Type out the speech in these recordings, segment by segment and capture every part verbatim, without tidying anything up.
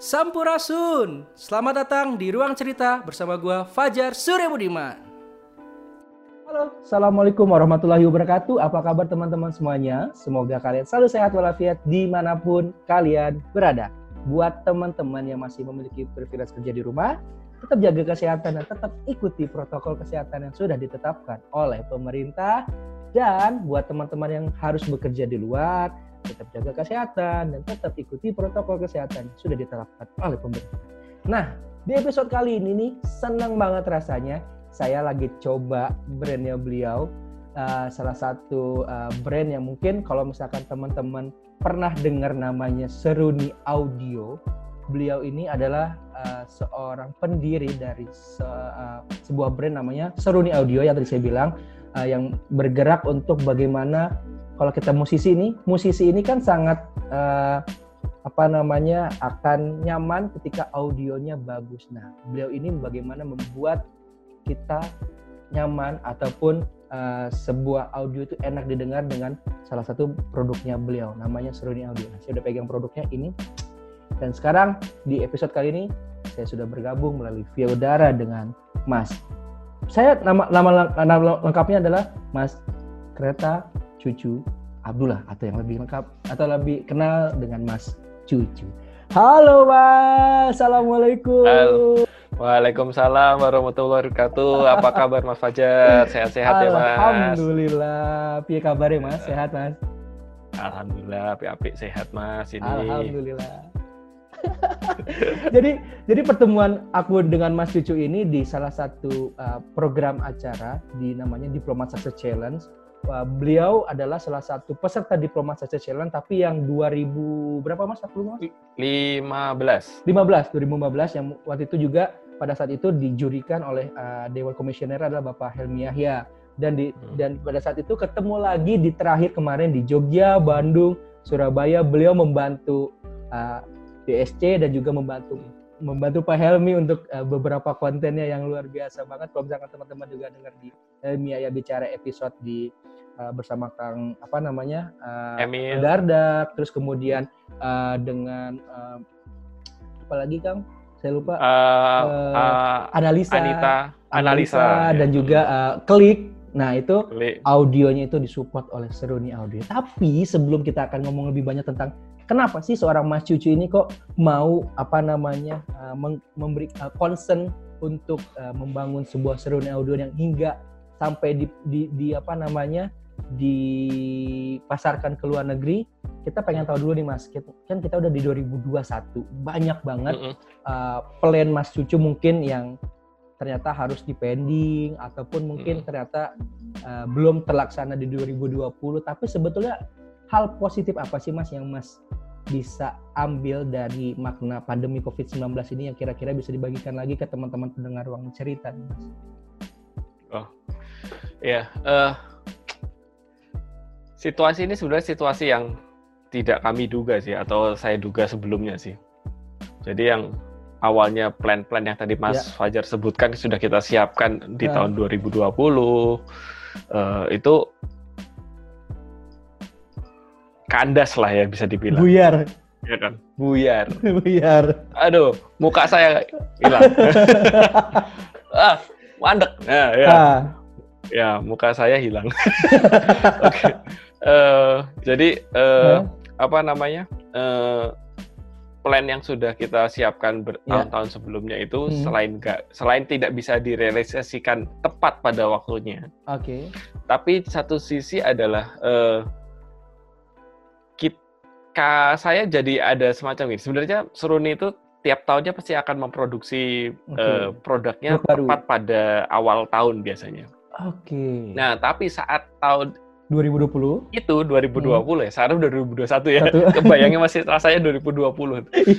Sampurasun, selamat datang di Ruang Cerita bersama gua Fajar Surya Budiman. Halo, Assalamualaikum warahmatullahi wabarakatuh. Apa kabar teman-teman semuanya? Semoga kalian selalu sehat walafiat dimanapun kalian berada. Buat teman-teman yang masih memiliki privilege kerja di rumah, tetap jaga kesehatan dan tetap ikuti protokol kesehatan yang sudah ditetapkan oleh pemerintah. Dan buat teman-teman yang harus bekerja di luar, tetap jaga kesehatan dan tetap ikuti protokol kesehatan yang sudah ditetapkan oleh pemerintah. Nah, di episode kali ini nih, senang banget rasanya saya lagi coba brandnya beliau, uh, salah satu uh, brand yang mungkin kalau misalkan teman-teman pernah dengar namanya Seruni Audio. Beliau ini adalah uh, seorang pendiri dari se, uh, sebuah brand namanya Seruni Audio yang tadi saya bilang, uh, yang bergerak untuk bagaimana kalau kita musisi ini, musisi ini kan sangat uh, apa namanya akan nyaman ketika audionya bagus. Nah, beliau ini bagaimana membuat kita nyaman ataupun uh, sebuah audio itu enak didengar dengan salah satu produknya beliau, namanya Seruni Audio. Nah, saya udah pegang produknya ini. Dan sekarang di episode kali ini saya sudah bergabung melalui via udara dengan Mas. Saya nama nama, nama lengkapnya adalah Mas Kreta Cucu Abdullah, atau yang lebih lengkap atau lebih kenal dengan Mas Cucu. Halo Mas, Assalamualaikum. Halo. Waalaikumsalam warahmatullahi wabarakatuh. Apa kabar Mas Fajar? Sehat-sehat ya Mas? Alhamdulillah. Piye kabarnya Mas? Sehat Mas? Alhamdulillah, api-api sehat Mas ini. Alhamdulillah. jadi jadi pertemuan aku dengan Mas Cucu ini di salah satu uh, program acara di namanya Diplomat Success Challenge. Uh, beliau adalah salah satu peserta Diplomat Success Challenge, tapi yang dua ribu berapa Mas? Aku lupa. lima belas. lima belas, dua ribu lima belas yang waktu itu juga pada saat itu dijurikan oleh uh, Dewan Komisioner adalah Bapak Helmi Yahya, dan di hmm. dan pada saat itu ketemu lagi di terakhir kemarin di Jogja, Bandung, Surabaya. Beliau membantu uh, D S C dan juga membantu membantu Pak Helmi untuk uh, beberapa kontennya yang luar biasa banget. Kalau misalkan teman-teman juga dengar di Helmi Yahya bicara episode di uh, bersama Kang apa namanya uh, Emil Dardak, terus kemudian uh, dengan uh, apa lagi Kang? Saya lupa. Uh, uh, uh, analisa, Anita, analisa, analisa dan ya. juga uh, klik. Nah itu klik. Audionya itu disupport oleh Seruni Audio. Tapi sebelum kita akan ngomong lebih banyak tentang kenapa sih seorang Mas Cucu ini kok mau apa namanya uh, memberi uh, concern untuk uh, membangun sebuah Seruni Audio yang hingga sampai di, di, di apa namanya dipasarkan ke luar negeri. Kita pengen tahu dulu nih Mas, kan kita udah di dua ribu dua puluh satu, banyak banget mm-hmm. uh, plan Mas Cucu mungkin yang ternyata harus dipending ataupun mungkin mm-hmm. ternyata uh, belum terlaksana di dua ribu dua puluh. Tapi sebetulnya hal positif apa sih Mas yang Mas bisa ambil dari makna pandemi covid sembilan belas ini yang kira-kira bisa dibagikan lagi ke teman-teman pendengar Ruang Cerita nih Mas? Oh, iya. Uh, situasi ini sebenarnya situasi yang tidak kami duga sih, atau saya duga sebelumnya sih. Jadi yang awalnya plan-plan yang tadi Mas ya. Fajar sebutkan sudah kita siapkan di ya. tahun dua ribu dua puluh, uh, itu kandas lah ya bisa dibilang. Buyar. Ya kan? Buyar. Buyar. Aduh, muka saya hilang. ah, mandek. Nah, ya. Ah. Ya, muka saya hilang. Oke. Okay. Uh, jadi uh, huh? apa namanya? Uh, plan yang sudah kita siapkan bertahun-tahun yeah. sebelumnya itu hmm. selain gak, selain tidak bisa direalisasikan tepat pada waktunya. Oke. Okay. Tapi satu sisi adalah uh, kita saya jadi ada semacam ini. Sebenarnya Seruni itu tiap tahunnya pasti akan memproduksi okay. uh, produknya Baru. tepat pada awal tahun biasanya. Oke. Okay. Nah, tapi saat tahun dua ribu dua puluh itu dua ribu dua puluh hmm. ya, sekarang udah dua ribu dua puluh satu ya. Kebayangnya masih rasanya dua ribu dua puluh.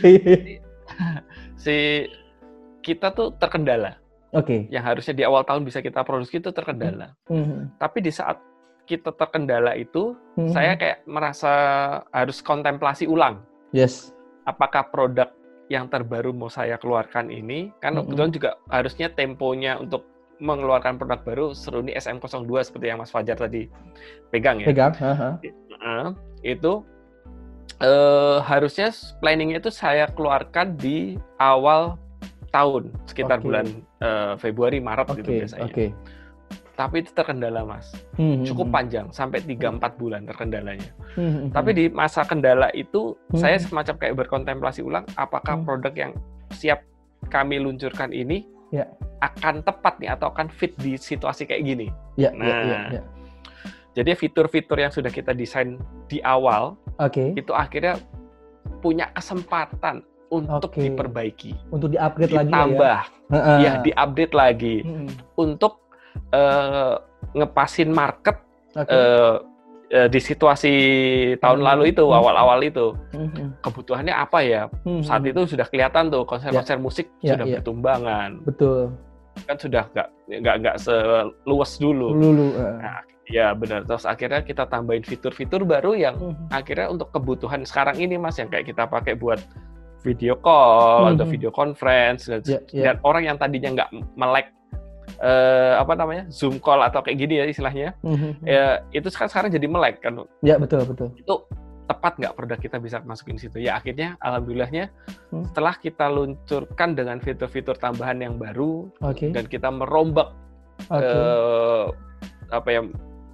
Si kita tuh terkendala. Oke. Okay. Yang harusnya di awal tahun bisa kita produksi itu terkendala. Hmm. Tapi di saat kita terkendala itu, hmm. saya kayak merasa harus kontemplasi ulang. Yes. Apakah produk yang terbaru mau saya keluarkan ini, kan hmm. kebetulan juga harusnya temponya untuk mengeluarkan produk baru Seruni S M nol dua seperti yang Mas Fajar tadi pegang ya. Pegang. Uh-huh. Uh, itu uh, harusnya planningnya itu saya keluarkan di awal tahun, sekitar okay. bulan uh, Februari, Maret okay. gitu biasanya. Okay. Tapi itu terkendala, Mas. Hmm, Cukup panjang, sampai tiga sampai empat bulan terkendalanya. Hmm, Tapi di masa kendala itu, hmm. saya semacam kayak berkontemplasi ulang, apakah hmm. produk yang siap kami luncurkan ini ya. akan tepat nih, atau akan fit di situasi kayak gini. Ya, nah, ya, ya, ya. Jadi fitur-fitur yang sudah kita desain di awal, okay. itu akhirnya punya kesempatan untuk okay. diperbaiki. Untuk di-upgrade lagi ditambah, ya? ya, di-update lagi. Hmm. Untuk Uh, ngepasin market okay. uh, uh, di situasi tahun mm-hmm. lalu itu, mm-hmm. awal-awal itu mm-hmm. kebutuhannya apa ya, mm-hmm. saat itu sudah kelihatan tuh konser-konser yeah. musik yeah, sudah yeah. bertumbangan, betul, kan sudah nggak nggak nggak seluas dulu, dulu, uh. nah, ya benar. Terus akhirnya kita tambahin fitur-fitur baru yang mm-hmm. akhirnya untuk kebutuhan sekarang ini, Mas, yang kayak kita pakai buat video call mm-hmm. atau video conference dan, yeah, yeah. dan orang yang tadinya nggak melek Uh, apa namanya Zoom call atau kayak gini ya istilahnya, mm-hmm. ya, itu sekarang sekarang jadi melek kan? Ya betul betul. Itu tepat nggak produk kita bisa masukin situ? Ya akhirnya alhamdulillahnya hmm. setelah kita luncurkan dengan fitur-fitur tambahan yang baru okay. dan kita merombak okay. uh, apa ya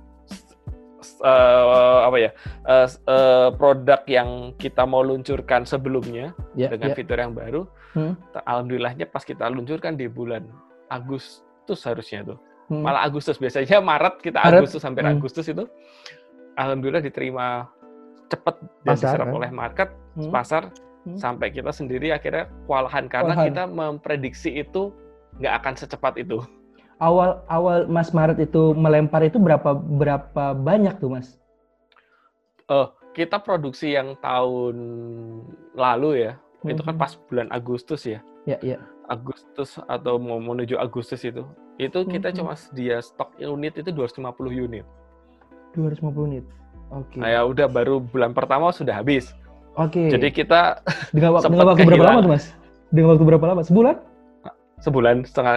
uh, apa ya uh, uh, produk yang kita mau luncurkan sebelumnya yeah, dengan yeah. fitur yang baru, hmm. alhamdulillahnya pas kita luncurkan di bulan Agustus harusnya tuh, hmm. malah Agustus, biasanya Maret kita Maret. Agustus sampai hmm. Agustus itu, alhamdulillah diterima cepat dan diserap kan? oleh market, hmm. pasar, hmm. sampai kita sendiri akhirnya kewalahan karena Kewalahan. kita memprediksi itu nggak akan secepat itu. Awal awal Mas Maret itu melempar itu berapa berapa banyak tuh, Mas? Oh, kita produksi yang tahun lalu ya, hmm. itu kan pas bulan Agustus ya. Ya, ya. Agustus atau mau menuju Agustus itu, itu kita mm-hmm. cuma sedia stok unit itu dua ratus lima puluh unit. dua ratus lima puluh unit. Oke. Okay. Nah, ya udah baru bulan pertama sudah habis. Oke. Okay. Jadi kita dengan, wak- dengan waktu berapa lama tuh, Mas? Dengan waktu berapa lama? Sebulan? Sebulan setengah.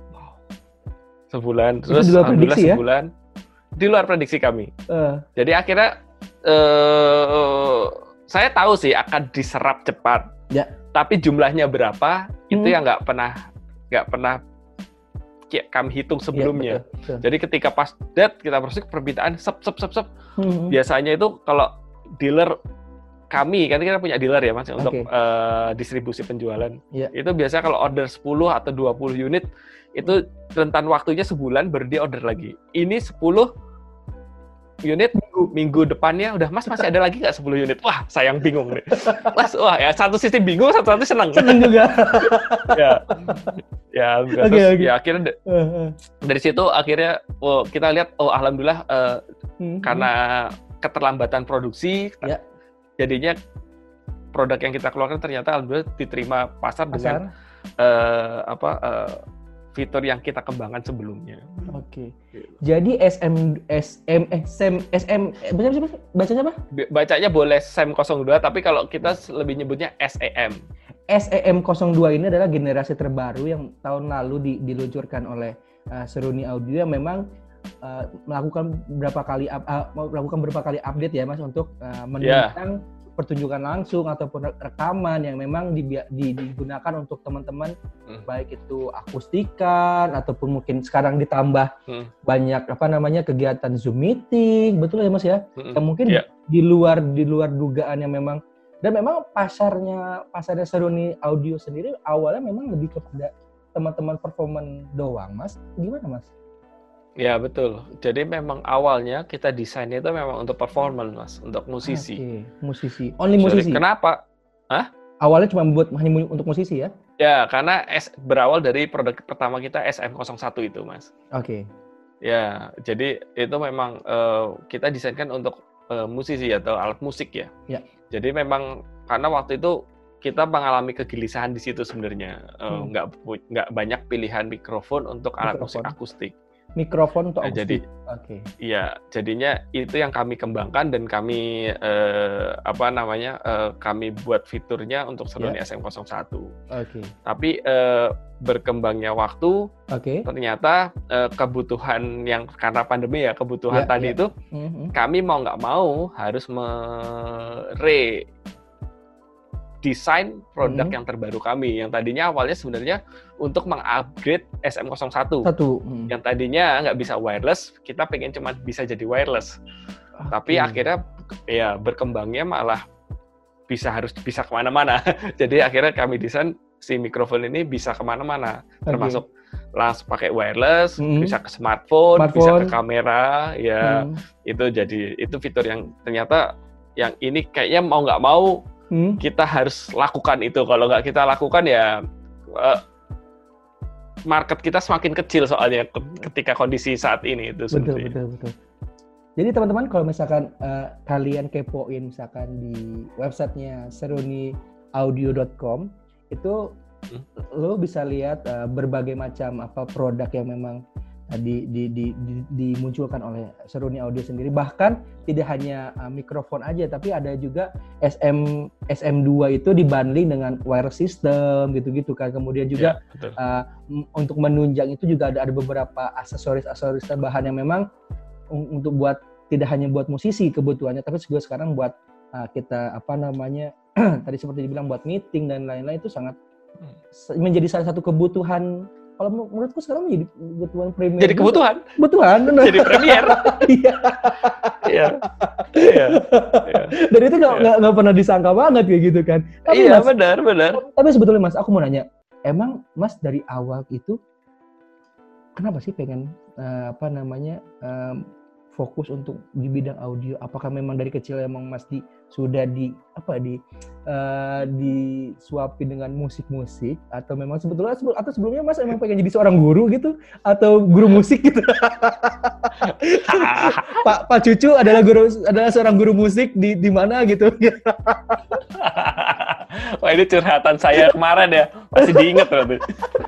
Sebulan. Terus di luar prediksi ya? Sebulan. Di luar prediksi kami. Uh. Jadi akhirnya uh, saya tahu sih akan diserap cepat. Ya. Tapi jumlahnya berapa hmm. itu yang nggak pernah nggak pernah kami hitung sebelumnya. Ya, betul, betul. Jadi ketika pas date kita proses permintaan sep sep sep sep. Hmm. Biasanya itu kalau dealer kami, kan kita punya dealer ya, Mas, okay. untuk uh, distribusi penjualan. Ya. Itu biasanya kalau order sepuluh atau dua puluh unit itu rentan waktunya sebulan baru dia order lagi. Ini sepuluh unit, minggu, minggu depannya udah, Mas, masih ada lagi nggak sepuluh unit? Wah, sayang bingung nih. Mas, wah ya satu sisi bingung, satu sisi senang. Senang juga. ya, ya, okay, terus okay. ya akhirnya uh, uh. dari situ akhirnya oh, kita lihat, oh alhamdulillah uh, hmm, karena keterlambatan produksi, yeah. jadinya produk yang kita keluarkan ternyata alhamdulillah diterima pasar, pasar. dengan uh, apa uh, fitur yang kita kembangkan sebelumnya. Oke. Okay. Jadi S M S M S M S M baca siapa? Bacanya apa? Bacanya boleh S M nol dua, tapi kalau kita lebih nyebutnya S E M. S E M nol dua ini adalah generasi terbaru yang tahun lalu di, diluncurkan oleh uh, Seruni Audio yang memang uh, melakukan berapa kali uh, melakukan berapa kali update ya, Mas, untuk uh, menunjukkan yeah. pertunjukan langsung ataupun rekaman yang memang digunakan untuk teman-teman hmm. baik itu akustikan ataupun mungkin sekarang ditambah hmm. banyak apa namanya kegiatan Zoom meeting, betul ya, Mas ya? Hmm. Yang mungkin yeah. di luar di luar dugaan yang memang, dan memang pasarnya pasarnya Seruni Audio sendiri awalnya memang lebih kepada teman-teman performan doang, Mas. Gimana, Mas? Ya betul. Jadi memang awalnya kita desain itu memang untuk performance, Mas, untuk musisi. Okay. Musisi. Only musisi. Sorry, kenapa? Hah? Awalnya cuma buat hanya untuk musisi ya? Ya, karena S, berawal dari produk pertama kita S M nol satu itu, Mas. Oke. Okay. Ya, jadi itu memang uh, kita desainkan untuk uh, musisi atau alat musik ya. Ya. Jadi memang karena waktu itu kita mengalami kegelisahan di situ sebenarnya. Uh, hmm. nggak nggak banyak pilihan mikrofon untuk alat mikrofon. musik akustik. mikrofon untuk nah, jadi Oke. Okay. Iya, jadinya itu yang kami kembangkan dan kami eh, apa namanya eh, kami buat fiturnya untuk Seruni yeah. S M nol satu. Oke. Okay. Tapi eh, berkembangnya waktu, okay. ternyata eh, kebutuhan yang karena pandemi ya kebutuhan yeah, tadi yeah. itu, mm-hmm. kami mau nggak mau harus mere desain produk hmm. yang terbaru kami, yang tadinya awalnya sebenarnya untuk mengupgrade S M nol satu. Satu. Hmm. Yang tadinya nggak bisa wireless, kita pengen cuma bisa jadi wireless. Okay. Tapi akhirnya ya berkembangnya malah bisa harus bisa kemana-mana. Jadi akhirnya kami desain si mikrofon ini bisa kemana-mana, okay. termasuk langsung pakai wireless, hmm. bisa ke smartphone, smartphone, bisa ke kamera, ya hmm. itu jadi itu fitur yang ternyata yang ini kayaknya mau nggak mau Hmm. kita harus lakukan itu. Kalau nggak kita lakukan ya uh, market kita semakin kecil soalnya ketika kondisi saat ini itu. Betul betul betul. Jadi teman-teman kalau misalkan uh, kalian kepoin misalkan di websitenya seruni audio dot com itu hmm. lo bisa lihat uh, berbagai macam apa produk yang memang Di, di, di, di, dimunculkan oleh Seruni Audio sendiri. Bahkan tidak hanya uh, mikrofon aja, tapi ada juga S M S M dua itu dibundling dengan wireless system gitu-gitu kan. Kemudian juga ya, uh, m- untuk menunjang itu juga ada, ada beberapa aksesoris-aksesoris tambahan yang memang um, untuk buat tidak hanya buat musisi kebutuhannya, tapi juga sekarang buat uh, kita apa namanya tadi seperti dibilang buat meeting dan lain-lain itu sangat hmm. menjadi salah satu kebutuhan. Kalau menurutku sekarang menjadi kebutuhan premier. Jadi kebutuhan. Kebutuhan. Jadi premier. Iya. Iya. Iya. Dan itu nggak nggak nggak pernah disangka banget kayak gitu kan. Tapi iya mas, benar benar. Tapi sebetulnya Mas, aku mau nanya, emang Mas dari awal itu kenapa sih pengen uh, apa namanya um, fokus untuk di bidang audio? Apakah memang dari kecil emang Mas di sudah di apa di uh, disuapi dengan musik-musik atau memang sebetulnya atau sebelumnya Mas emang pengen jadi seorang guru gitu atau guru musik gitu? Pak Pak Cucu adalah guru adalah seorang guru musik di di mana gitu? Wah, ini curhatan saya kemarin ya, masih diingat berarti.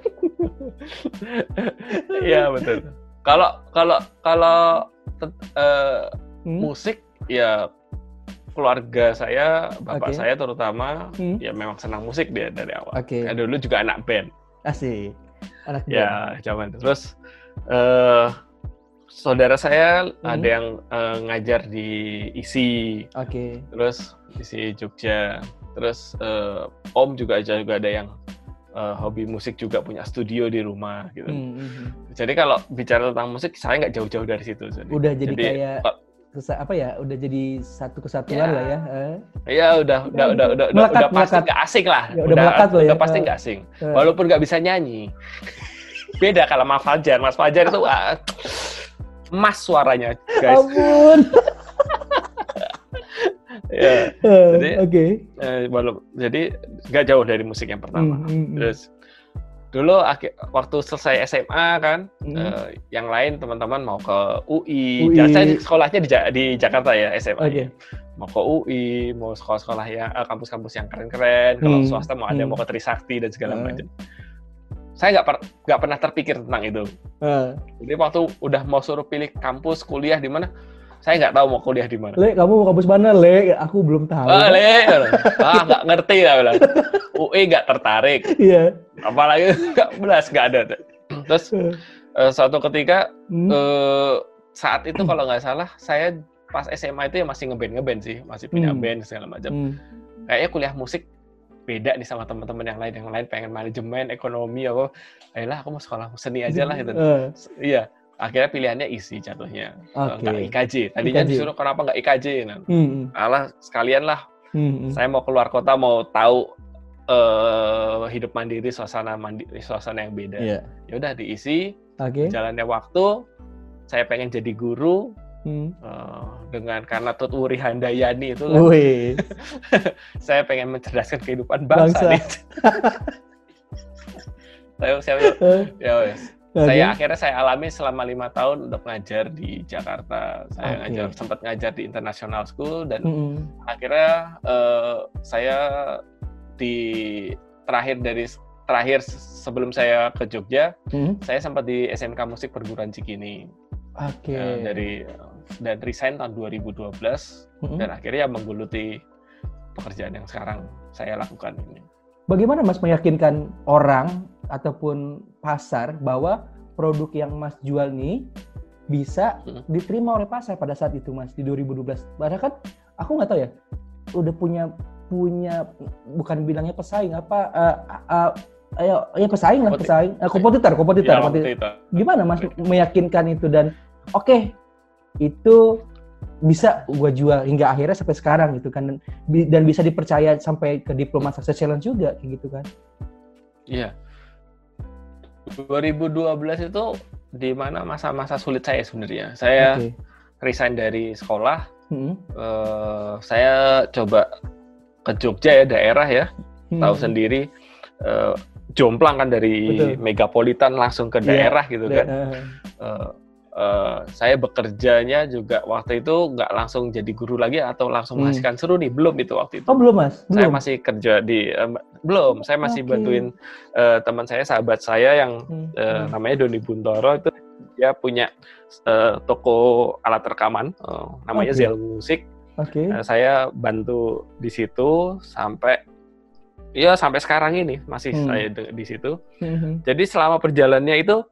Iya betul. Kalau kalau kalau Uh, hmm? musik ya keluarga saya, bapak okay. saya terutama hmm? ya memang senang musik dia dari awal. Okay. Ya, dulu juga anak band. Asik. Anak band. Ya, zaman terus uh, saudara saya hmm? ada yang uh, ngajar di I S I. Oke. Okay. Terus I S I Jogja. Terus uh, Om juga aja juga ada yang Uh, hobi musik juga, punya studio di rumah gitu. Mm-hmm. Jadi kalau bicara tentang musik saya nggak jauh-jauh dari situ. Jadi. Udah jadi, jadi kayak kesa- apa ya? Udah jadi satu kesatuan ya. lah ya. Iya uh. udah udah udah udah melekat, udah pasti nggak asing lah. Ya, udah udah, udah ya. pasti nggak asing. Uh. Walaupun nggak bisa nyanyi. Beda kalau Mas Fajar. Mas Fajar itu uh, emas suaranya, guys. Ampun. Ya, uh, jadi, okay. eh, walau, jadi nggak jauh dari musik yang pertama. Mm, mm, Terus dulu akhir, waktu selesai S M A kan, mm. eh, yang lain teman-teman mau ke U I. U I. Jadi saya sekolahnya di, di Jakarta ya S M A. Okay. Mau ke U I, mau sekolah-sekolah yang eh, kampus-kampus yang keren-keren. Mm. Kalau swasta mau ada mm. mau ke Trisakti dan segala mm. macam. Saya nggak per, nggak pernah terpikir tentang itu. Mm. Jadi waktu udah mau suruh pilih kampus kuliah di mana, saya nggak tahu mau kuliah di mana. Le, kamu mau kampus mana, Le? Aku belum tahu. Ah, Le, ah nggak ngerti lah bilang. U I nggak tertarik. Iya. Yeah. Apalagi nggak belas nggak ada. Terus uh, suatu ketika hmm. uh, saat itu kalau nggak salah saya pas S M A itu ya masih ngeband ngeband sih, masih punya hmm. band segala macam. Hmm. Kayaknya kuliah musik beda nih sama teman-teman yang lain. Yang lain pengen manajemen, ekonomi apa. Ayolah aku mau sekolah seni aja lah gitu. Uh. Iya. Akhirnya pilihannya I S I jatuhnya, okay. Nggak I K J. Tadinya I K J. Disuruh kenapa nggak I K J? Nah, hmm. Alah sekalian lah. Hmm. Saya mau keluar kota, mau tahu uh, hidup mandiri, suasana mandiri, suasana yang beda. Yeah. Ya udah di I S I. Okay. Jalannya waktu, saya pengen jadi guru. Hmm. Uh, dengan karena Tut Wuri Handayani itu kan. Saya pengen mencerdaskan kehidupan bangsa. bangsa. saya, saya, ya wes. Okay. Saya akhirnya saya alami selama lima tahun untuk ngajar di Jakarta. Saya okay. ngajar sempat ngajar di International School dan mm-hmm. akhirnya uh, saya di terakhir dari terakhir sebelum saya ke Jogja, hmm? saya sempat di S M K Musik Perguruan Cikini. Oke. Okay. Uh, dari dan resign tahun dua ribu dua belas hmm? dan akhirnya menggeluti pekerjaan yang sekarang saya lakukan ini. Bagaimana Mas meyakinkan orang ataupun pasar bahwa produk yang Mas jual nih bisa hmm. diterima oleh pasar pada saat itu Mas di dua ribu dua belas? Padahal kan aku nggak tahu ya, udah punya punya bukan bilangnya pesaing apa uh, uh, uh, ya pesaing lah pesaing uh, kompetitor kompetitor, ya, kompetitor. Gimana Mas meyakinkan itu dan oke okay, itu bisa gua jual hingga akhirnya sampai sekarang gitu kan dan, dan bisa dipercaya sampai ke Diploma Success Challenge juga kayak gitu kan? Iya. dua ribu dua belas itu di mana masa-masa sulit saya sebenarnya. Saya okay. resign dari sekolah. Hmm. Uh, saya coba ke Jogja ya, daerah ya. Hmm. Tahu sendiri uh, jomplang kan dari Betul. megapolitan langsung ke daerah yeah. gitu kan. Uh, uh, saya bekerjanya juga waktu itu nggak langsung jadi guru lagi atau langsung hmm. menghasilkan seru nih, belum itu waktu itu. Oh belum Mas? Belum. Saya masih kerja di uh, belum. Saya masih okay. bantuin uh, teman saya, sahabat saya yang hmm. uh, namanya Doni Buntoro itu. Dia punya uh, toko alat rekaman, uh, namanya okay. Zel Musik. Okay. Uh, saya bantu di situ sampai, ya sampai sekarang ini masih hmm. saya di, di situ. Hmm. Jadi selama perjalanannya itu,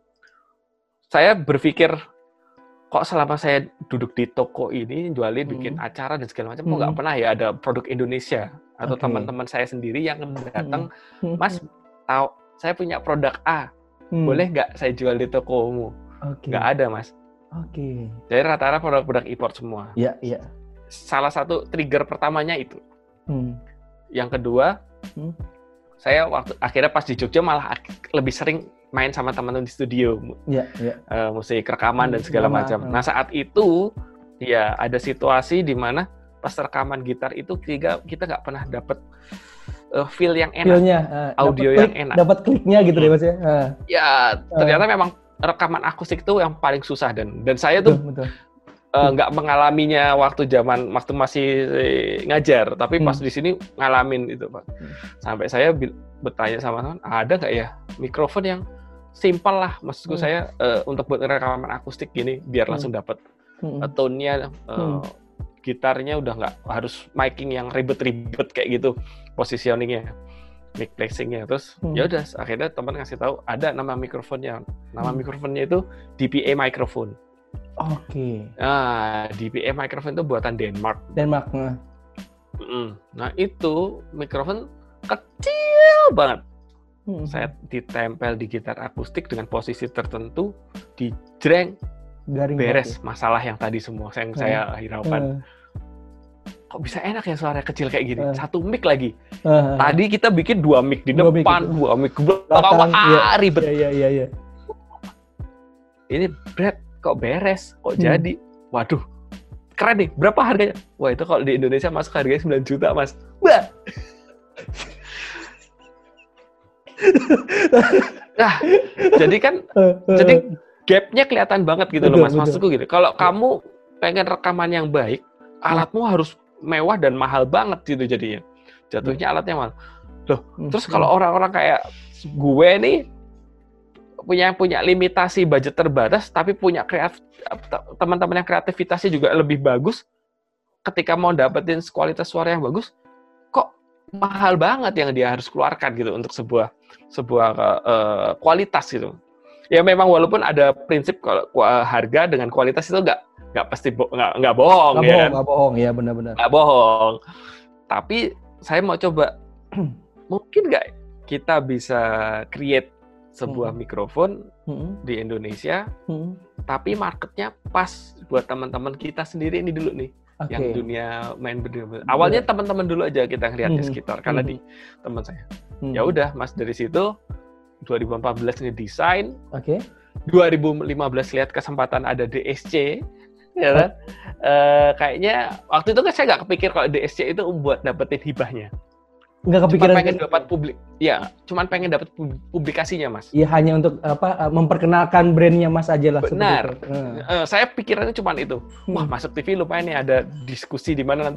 saya berpikir, kok selama saya duduk di toko ini, jualin, hmm. bikin acara dan segala macam, hmm. kok nggak pernah ya ada produk Indonesia atau okay. teman-teman saya sendiri yang datang, hmm. Mas, tahu saya punya produk A, hmm. boleh nggak saya jual di tokomu? Okay. Nggak ada, Mas. Oke. Okay. Jadi rata-rata produk-produk import semua. Iya, iya. Salah satu trigger pertamanya itu. Hmm. Yang kedua, hmm. saya waktu akhirnya pas di Jogja malah lebih sering main sama teman-teman di studio. Iya, iya. Uh, musik rekaman hmm, dan segala lama, macam. Hmm. Nah, saat itu ya ada situasi di mana pas rekaman gitar itu kita kita nggak pernah dapat uh, feel yang enak. Feel-nya, uh, audio yang enak. Dapat kliknya gitu hmm. deh Mas ya. Uh. Ya, ternyata uh. memang rekaman akustik itu yang paling susah dan dan saya tuh nggak uh, mengalaminya waktu zaman waktu masih ngajar, tapi pas hmm. di sini ngalamin itu Pak. Hmm. Sampai saya bertanya sama teman, ada nggak ya mikrofon yang simpel lah, maksudku hmm. saya uh, untuk buat rekaman akustik gini biar hmm. langsung dapat hmm. uh, tone-nya, uh, hmm. gitarnya udah nggak harus miking yang ribet-ribet kayak gitu positioningnya. Mic placing-nya, terus hmm. ya udah akhirnya teman ngasih tahu ada nama mikrofonnya, nama hmm. mikrofonnya itu D P A microphone. Oke. Okay. Nah, D P A microphone itu buatan Denmark. Denmark. Nah, mm. nah itu mikrofon kecil banget. Hmm. Saya ditempel di gitar akustik dengan posisi tertentu, dijreng, garing beres banget. Masalah yang tadi semua yang hmm. saya hiraukan. Hmm. Kok bisa enak ya suara kecil kayak gini? Uh. Satu mic lagi. Uh. Tadi kita bikin dua mic di dua depan, mic dua mic ke belakang, ah, ribet. Iya, iya, iya. Ini Brad, kok beres? Kok hmm. jadi? Waduh, keren nih. Berapa harganya? Wah, itu kalau di Indonesia masuk harganya sembilan juta, Mas. Bah! Nah, jadi kan, uh, uh. jadi gap-nya kelihatan banget gitu betul, loh, Mas. Maksudku gitu. Kalau betul. Kamu pengen rekaman yang baik, alatmu hmm. harus mewah dan mahal banget gitu jadinya. Jatuhnya hmm. alatnya mahal. Loh, hmm. terus kalau orang-orang kayak gue nih punya punya limitasi budget terbatas tapi punya kreatif teman-teman yang kreativitasnya juga lebih bagus, ketika mau dapetin kualitas suara yang bagus, kok mahal banget yang dia harus keluarkan gitu untuk sebuah sebuah uh, kualitas gitu. Ya memang walaupun ada prinsip kalau harga dengan kualitas itu enggak nggak pasti bo- nggak nggak bohong nggak ya bohong kan? nggak bohong ya benar-benar nggak bohong, tapi saya mau coba mungkin nggak kita bisa create sebuah hmm. mikrofon hmm. di Indonesia hmm. tapi marketnya pas buat teman-teman kita sendiri ini dulu nih okay. yang dunia main bener-bener awalnya yeah. teman-teman dulu aja kita ngeliat hmm. di sekitar karena hmm. di teman saya hmm. ya udah Mas dari situ dua ribu empat belas ini desain oke okay. dua ribu lima belas lihat kesempatan ada D S C ya kan? Uh, kayaknya waktu itu kan saya nggak kepikir kalau D S C itu buat dapetin hibahnya. Nggak kepikiran. Cuma pengen dapat publik, ya, cuman pengen dapat publikasinya Mas. Iya hanya untuk apa memperkenalkan brandnya Mas aja lah. Benar. Hmm. Uh, saya pikirannya cuma itu. Wah masuk T V lumayan nih ada diskusi di mana nanti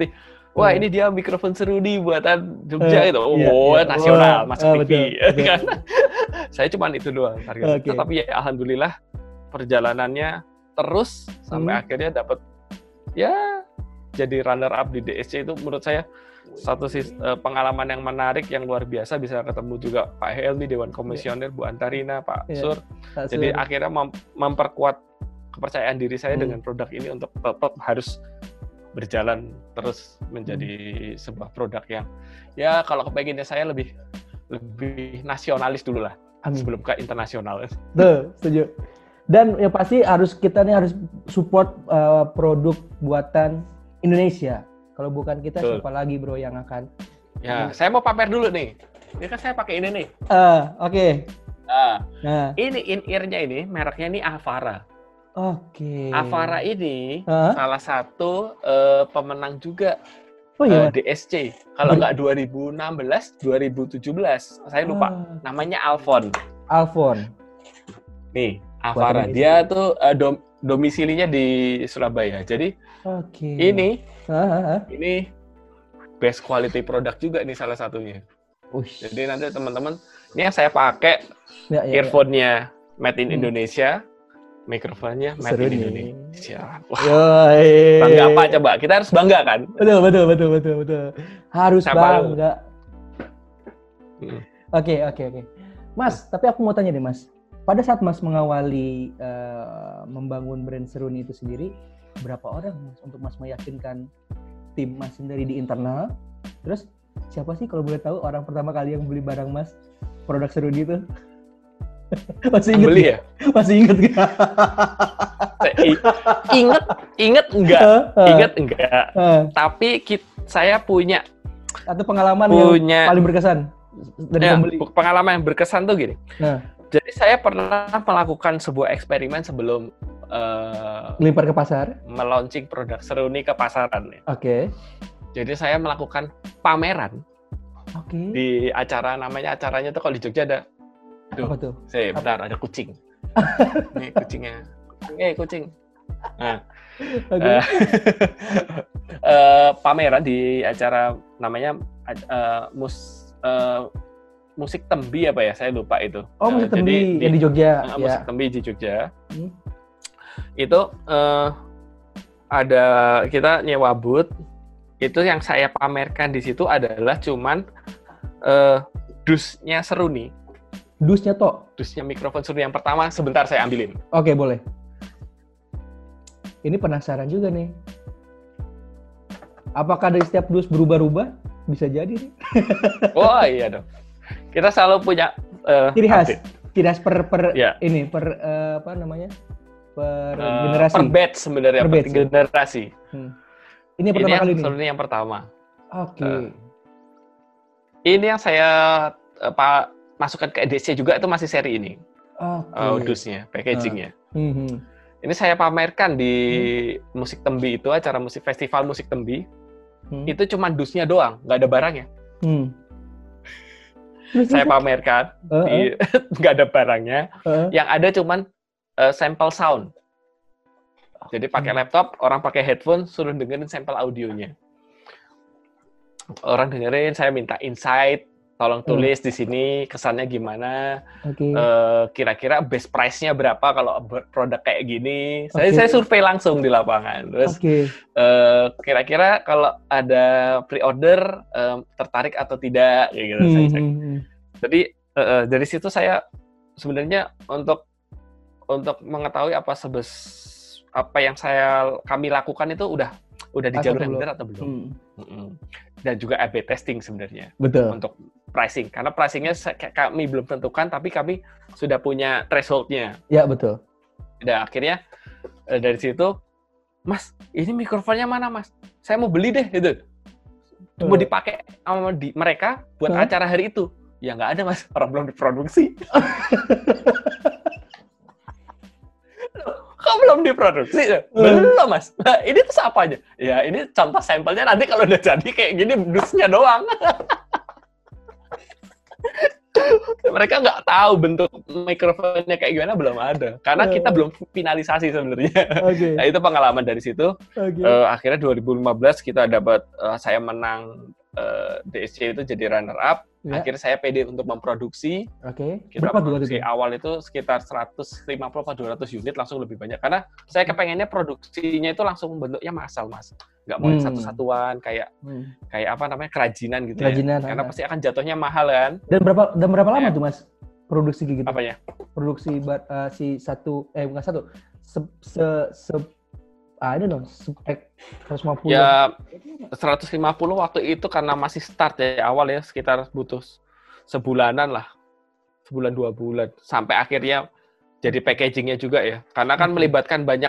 wah ini dia mikrofon Seruni buatan Jogja uh, itu, oh iya, iya. nasional, oh, masuk uh, T V, betul, kan? Saya cuma itu doang target. Okay. Tapi ya alhamdulillah perjalanannya terus sampai hmm. akhirnya dapat ya jadi runner up di D S C. Itu menurut saya satu uh, pengalaman yang menarik, yang luar biasa, bisa ketemu juga Pak Helmi, Dewan Komisioner, yeah. Bu Antarina, Pak yeah. Sur. Pak Jadi Sur. akhirnya mem- memperkuat kepercayaan diri saya hmm. dengan produk ini untuk tetap harus berjalan terus menjadi hmm. sebuah produk yang ya kalau kepengennya saya lebih lebih nasionalis dulu lah. Amin. Sebelum ke internasional. Tuh, setuju. Dan yang pasti harus kita nih harus support uh, produk buatan Indonesia. Kalau bukan kita, Betul. siapa lagi bro yang akan? Ya, hmm. saya mau pamer dulu nih. Ini kan saya pakai ini nih. Uh, Oke. Okay. Nah, nah, ini in-ear-nya ini, mereknya ini Avara. Oke. Okay. Avara ini huh? salah satu uh, pemenang juga oh, iya? uh, D S C. Kalau nggak dua ribu enam belas, dua ribu tujuh belas, saya lupa. Uh. Namanya Alphon. Alphon. Nih, Avara. Dia tuh uh, dom domisilinya di Surabaya. Jadi okay. ini uh-huh. ini best quality product juga nih salah satunya. Ush. Jadi nanti teman-teman, ini yang saya pakai ya, ya, earphone-nya ya. Made in hmm. Indonesia, mikrofonnya made Seru in nih. Indonesia. Wah, Yoi. Bangga apa coba? Kita harus bangga kan? Betul, betul, betul, betul, betul. Harus Siapa bangga. Hmm. Oke, oke, oke. Mas, tapi aku mau tanya deh Mas. Pada saat Mas mengawali uh, membangun brand Seruni itu sendiri, berapa orang Mas untuk Mas meyakinkan tim Mas sendiri di internal? Terus siapa sih kalau boleh tahu orang pertama kali yang beli barang Mas produk Seruni itu? Masih inget beli ya? Masih inget gak? inget, inget enggak? Uh, uh, inget enggak? Uh. Tapi kita, saya punya atau pengalaman punya, yang paling berkesan dari ya, pembeli. Pengalaman yang berkesan tuh gini. Nah. Jadi saya pernah melakukan sebuah eksperimen sebelum uh, melempar ke pasar, melaunching produk Seruni ke pasaran. Ya. Oke. Okay. Jadi saya melakukan pameran. Oke. Okay. Di acara, namanya acaranya tuh kalau di Jogja ada. Duh, apa tuh? Saya bentar, ada kucing. Nih kucingnya. Eh kucing. Nah, okay. uh, uh, pameran di acara namanya uh, mus uh, musik Tembi apa ya? Saya lupa itu. Oh, musik uh, Tembi jadi, yang di, di Jogja. Uh, musik ya. Tembi di Jogja. Hmm. Itu uh, ada kita nyewa booth. Itu yang saya pamerkan di situ adalah cuman uh, dusnya Seruni. Dusnya toh? Dusnya mikrofon Seruni yang pertama. Sebentar saya ambilin. Oke, boleh. Ini penasaran juga nih. Apakah dari setiap dus berubah-ubah? Bisa jadi nih. Oh iya dong. Kita selalu punya uh, ciri khas, ciri khas per per ya. ini per uh, apa namanya per uh, generasi. Per batch sebenarnya, per, per generasi. Hmm. Ini yang pertama ini kali yang, ini. Ini yang pertama. Oke. Okay. Uh, ini yang saya uh, pak masukkan ke E D C juga itu masih seri ini. Okay. Uh, dusnya, packagingnya. Uh. Mm-hmm. Ini saya pamerkan di hmm. musik Tembi itu, acara musik festival musik Tembi. Hmm. Itu cuma dusnya doang, nggak ada barangnya. Hmm. Saya pamerkan, uh-uh. nggak ada barangnya. Uh-uh. Yang ada cuman uh, sampel sound. Jadi pakai laptop, orang pakai headphone, suruh dengerin sampel audionya. Orang dengerin, saya minta insight, tolong tulis uh. di sini kesannya gimana. Okay. Uh, kira-kira best price-nya berapa kalau produk kayak gini. Saya okay. saya survei langsung di lapangan. Terus okay. uh, kira-kira kalau ada pre-order um, tertarik atau tidak, kayak gitu. Hmm. Saya cek. Jadi uh, uh, dari situ saya sebenarnya untuk untuk mengetahui apa sebes apa yang saya kami lakukan itu udah udah di jalur yang benar atau belum. Hmm. Mm-hmm. Dan juga A B testing sebenarnya. Betul. Untuk pricing. Karena pricingnya kami belum tentukan, tapi kami sudah punya threshold-nya. Ya, betul. Dan akhirnya dari situ, Mas, ini mikrofonnya mana, Mas? Saya mau beli deh, gitu. Mau dipakai sama di, mereka buat huh? acara hari itu. Ya nggak ada, Mas. Orang belum diproduksi. Kok belum diproduksi? Belum, Mas. Nah, ini tuh apanya? Ya, ini contoh sampelnya, nanti kalau udah jadi kayak gini, dusnya doang. mereka nggak tahu bentuk mikrofonnya kayak gimana, belum ada. Karena kita belum finalisasi sebenarnya. Okay. Nah, itu pengalaman dari situ. Okay. Uh, akhirnya dua ribu lima belas kita dapat, uh, saya menang uh, D S C itu jadi runner up. Ya. Akhirnya saya pede untuk memproduksi. Oke. Okay. Kita Berapa produksi itu? Awal itu sekitar seratus lima puluh atau dua ratus unit, langsung lebih banyak. Karena saya kepengennya produksinya itu langsung bentuknya massal, Mas. Nggak mau hmm. satu-satuan kayak hmm. kayak apa namanya kerajinan gitu kerajinan, ya. Karena pasti akan jatuhnya mahal kan. Dan berapa dan berapa lama ya. tuh Mas produksi gitu? Apanya? Produksi uh, si satu eh bukan satu se se, se ada dong spek seratus lima puluh. Ya seratus lima puluh waktu itu karena masih start ya awal ya, sekitar butuh sebulanan lah. Sebulan dua bulan sampai akhirnya jadi packagingnya juga ya. Karena kan hmm. melibatkan banyak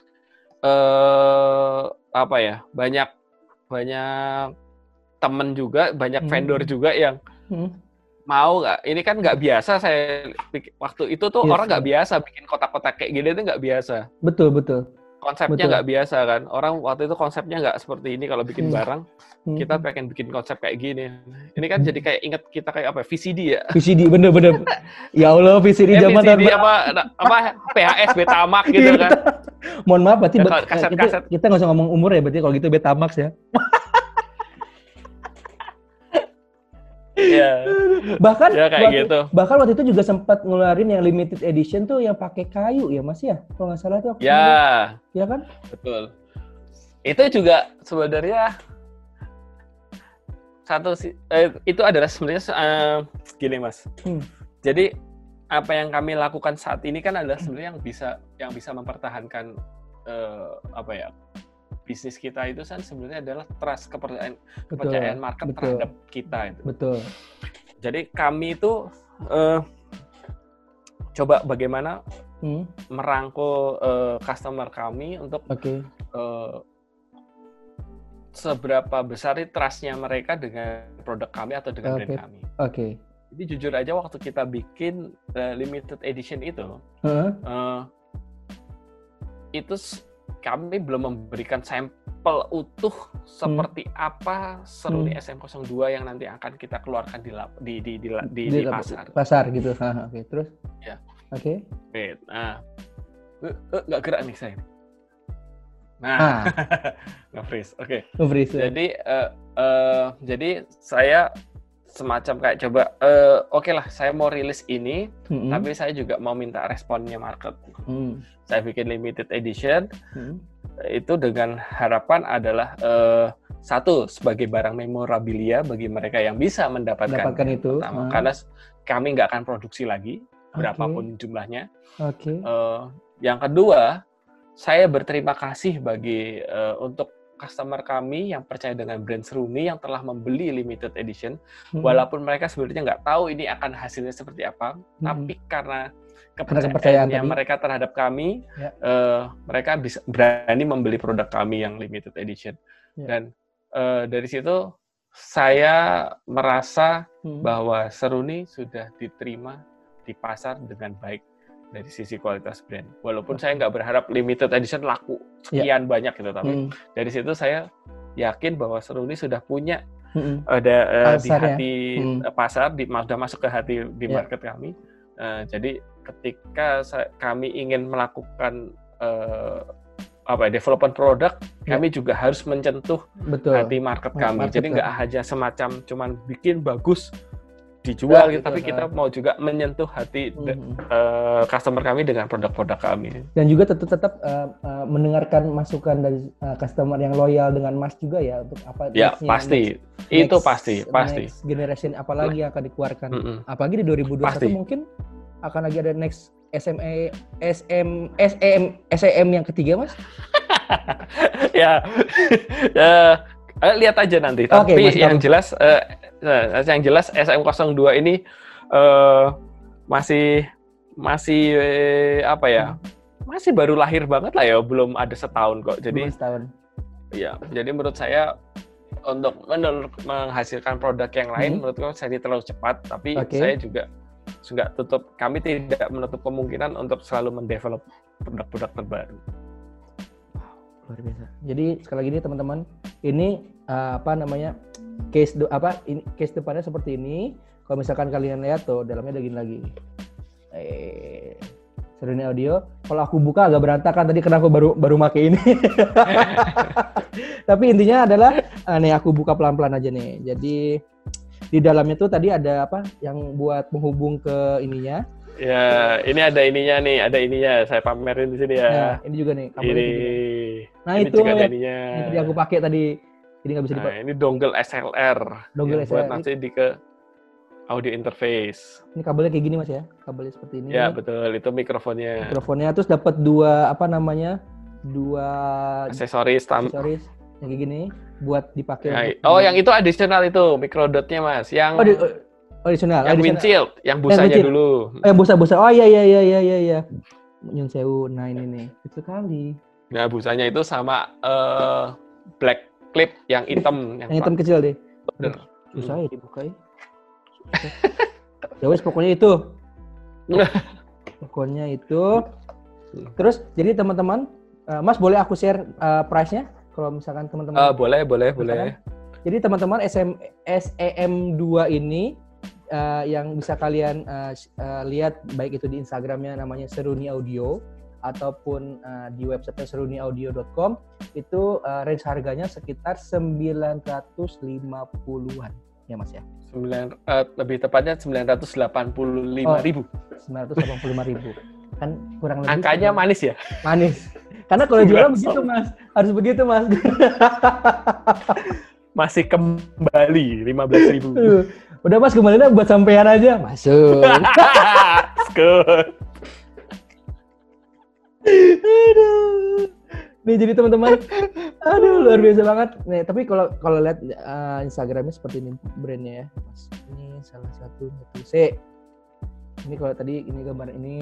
eh apa ya? Banyak banyak temen juga, banyak hmm. vendor juga yang hmm. mau nggak? Ini kan nggak biasa saya waktu itu tuh yes, orang nggak biasa bikin kotak-kotak kayak gini itu nggak biasa. Betul betul. Konsepnya nggak biasa kan, orang waktu itu konsepnya nggak seperti ini. Kalau bikin hmm. barang, hmm. kita pengen bikin konsep kayak gini. Ini kan hmm. jadi kayak inget kita kayak apa? V C D ya? V C D bener-bener. Ya Allah, V C D zaman V C D apa apa P H S Betamax gitu kan? Mohon maaf, berarti ya, kaset-kaset. Kita nggak usah ngomong umur ya, berarti kalau gitu Betamax ya. Ya. bahkan ya, kayak waktu, gitu. bahkan waktu itu juga sempat ngeluarin yang limited edition tuh yang pakai kayu ya Mas ya, kalau nggak salah tuh. Ya, ya kan? Betul. Itu juga sebenarnya satu eh, itu adalah sebenarnya uh, gini Mas. Hmm. Jadi apa yang kami lakukan saat ini kan adalah sebenarnya yang bisa yang bisa mempertahankan uh, apa ya? Bisnis kita itu kan sebenarnya adalah trust, kepercayaan, kepercayaan market betul, terhadap kita itu. Betul. Jadi kami itu uh, coba bagaimana hmm. merangkul uh, customer kami untuk okay. uh, seberapa besar trust-nya mereka dengan produk kami atau dengan okay. brand kami. Oke. Okay. Jadi jujur aja waktu kita bikin uh, limited edition itu, huh? uh, itu kami belum memberikan sampel utuh seperti hmm. apa Seruni hmm. S M nol dua yang nanti akan kita keluarkan di di di di, di, di, di pasar. Pasar gitu. Oke, okay. Terus? Ya. Oke. Okay. Nah, nggak uh, uh, gerak nih saya. Nah, ah. nge-freeze. Oke. Okay. Nge-freeze. Jadi, uh, uh, jadi saya semacam kayak coba, uh, oke okay lah, saya mau rilis ini, mm-hmm. tapi saya juga mau minta responnya market. Mm. Saya bikin limited edition, mm. itu dengan harapan adalah uh, satu sebagai barang memorabilia bagi mereka yang bisa mendapatkan, mendapatkan itu, pertama, uh. karena kami nggak akan produksi lagi, berapapun okay. jumlahnya. Okay. Uh, yang kedua, saya berterima kasih bagi uh, untuk customer kami yang percaya dengan brand Seruni yang telah membeli limited edition, hmm. walaupun mereka sebenarnya nggak tahu ini akan hasilnya seperti apa, hmm. tapi karena kepercayaannya mereka terhadap kami, ya. uh, mereka bisa berani membeli produk kami yang limited edition. Ya. Dan uh, dari situ saya merasa hmm. bahwa Seruni sudah diterima di pasar dengan baik dari sisi kualitas brand. Walaupun saya nggak berharap limited edition laku sekian ya. banyak gitu, tapi hmm. dari situ saya yakin bahwa Seruni sudah punya hmm. ada uh, di hati hmm. pasar, di, sudah masuk ke hati di ya. market kami. Uh, jadi ketika saya, kami ingin melakukan uh, apa development produk, ya. kami juga harus mencentuh Betul. hati market kami. Market jadi nggak hanya semacam cuman bikin bagus dijual, ya, gitu, tapi kita mau juga menyentuh hati mm-hmm. uh, customer kami dengan produk-produk kami. Dan juga tetap tetap uh, uh, mendengarkan masukan dari uh, customer yang loyal dengan Mas juga ya, untuk apa? Ya pasti, next, itu next, pasti, pasti. Next generation apalagi yang akan dikeluarkan, mm-hmm. apalagi di dua ribu dua puluh satu pasti. Mungkin akan lagi ada next S M E, S M, S M, S M yang ketiga Mas? ya, ya lihat aja nanti. Tapi okay, yang jelas. Uh, Nah, yang jelas S M nol dua ini uh, masih masih eh, apa ya? Masih baru lahir banget lah ya, belum ada setahun kok. Jadi belum setahun. Ya, jadi menurut saya untuk menurut menghasilkan produk yang lain, hmm. menurutku saya ini terlalu cepat. Tapi okay. saya juga juga tutup, kami tidak menutup kemungkinan untuk selalu mendevelop produk-produk terbaru. Luar biasa. Jadi sekali lagi nih teman-teman, ini uh, apa namanya? case do, apa ini case depannya seperti ini. Kalau misalkan kalian lihat tuh dalamnya ada gini lagi. Eh, Seruni Audio. Kalau aku buka agak berantakan tadi karena aku baru baru make ini. Tapi intinya adalah uh, nih aku buka pelan-pelan aja nih. Jadi di dalamnya tuh tadi ada apa yang buat menghubung ke ininya. Ya, ini ada ininya nih, ada ininya. Saya pamerin di sini ya. Nah, ini juga nih. Ini. Nah, ini itu juga ada ininya. Yang tadi aku pakai tadi. Ini nggak bisa nah, dipakai. ini dongle S L R. Dongle S L R. Buat nanti di ke audio interface. Ini kabelnya kayak gini Mas ya. Kabelnya seperti ini. Ya, betul. Itu mikrofonnya. Mikrofonnya terus dapat dua apa namanya? Dua aksesoris tam- aksesoris yang kayak gini buat dipakai. Ya, untuk oh, di... yang itu additional itu, microdotnya Mas. Yang Oh, di, oh additional. Yang additional. windshield, yang busanya windshield. dulu. Oh, yang busa-busa. Oh iya iya iya iya iya iya. Nyun sewu. Nah, ini nih. Itu kali. Nah, busanya itu sama uh, black clip yang hitam, yang, yang hitam kecil deh. Bener. Susah ya dibuka ya. Ya wes pokoknya itu. Pokoknya itu. Terus jadi teman-teman, uh, Mas boleh aku share uh, price-nya kalau misalkan teman-teman. Uh, boleh, boleh, boleh. Jadi teman-teman S E M dua ini uh, yang bisa kalian uh, uh, lihat baik itu di Instagramnya namanya Seruni Audio ataupun uh, di website seruni audio dot com itu uh, range harganya sekitar sembilan ratus lima puluhan ya Mas ya. sembilan uh, lebih tepatnya sembilan ratus delapan puluh lima ribu. Oh, sembilan ratus delapan puluh lima ribu. Kan kurang lebih. Angkanya sekitar. Manis ya? Manis. Karena kalau jualan begitu Mas, harus begitu Mas. Masih kembali lima belas ribu. Udah Mas kembalinya buat sampean aja. Masuk. Good. Aduh. Nih jadi teman-teman, aduh luar biasa banget. Nih tapi kalau kalau lihat uh, Instagramnya seperti ini brandnya ya, Mas. Ini salah satu C. Ini kalau tadi ini gambar ini,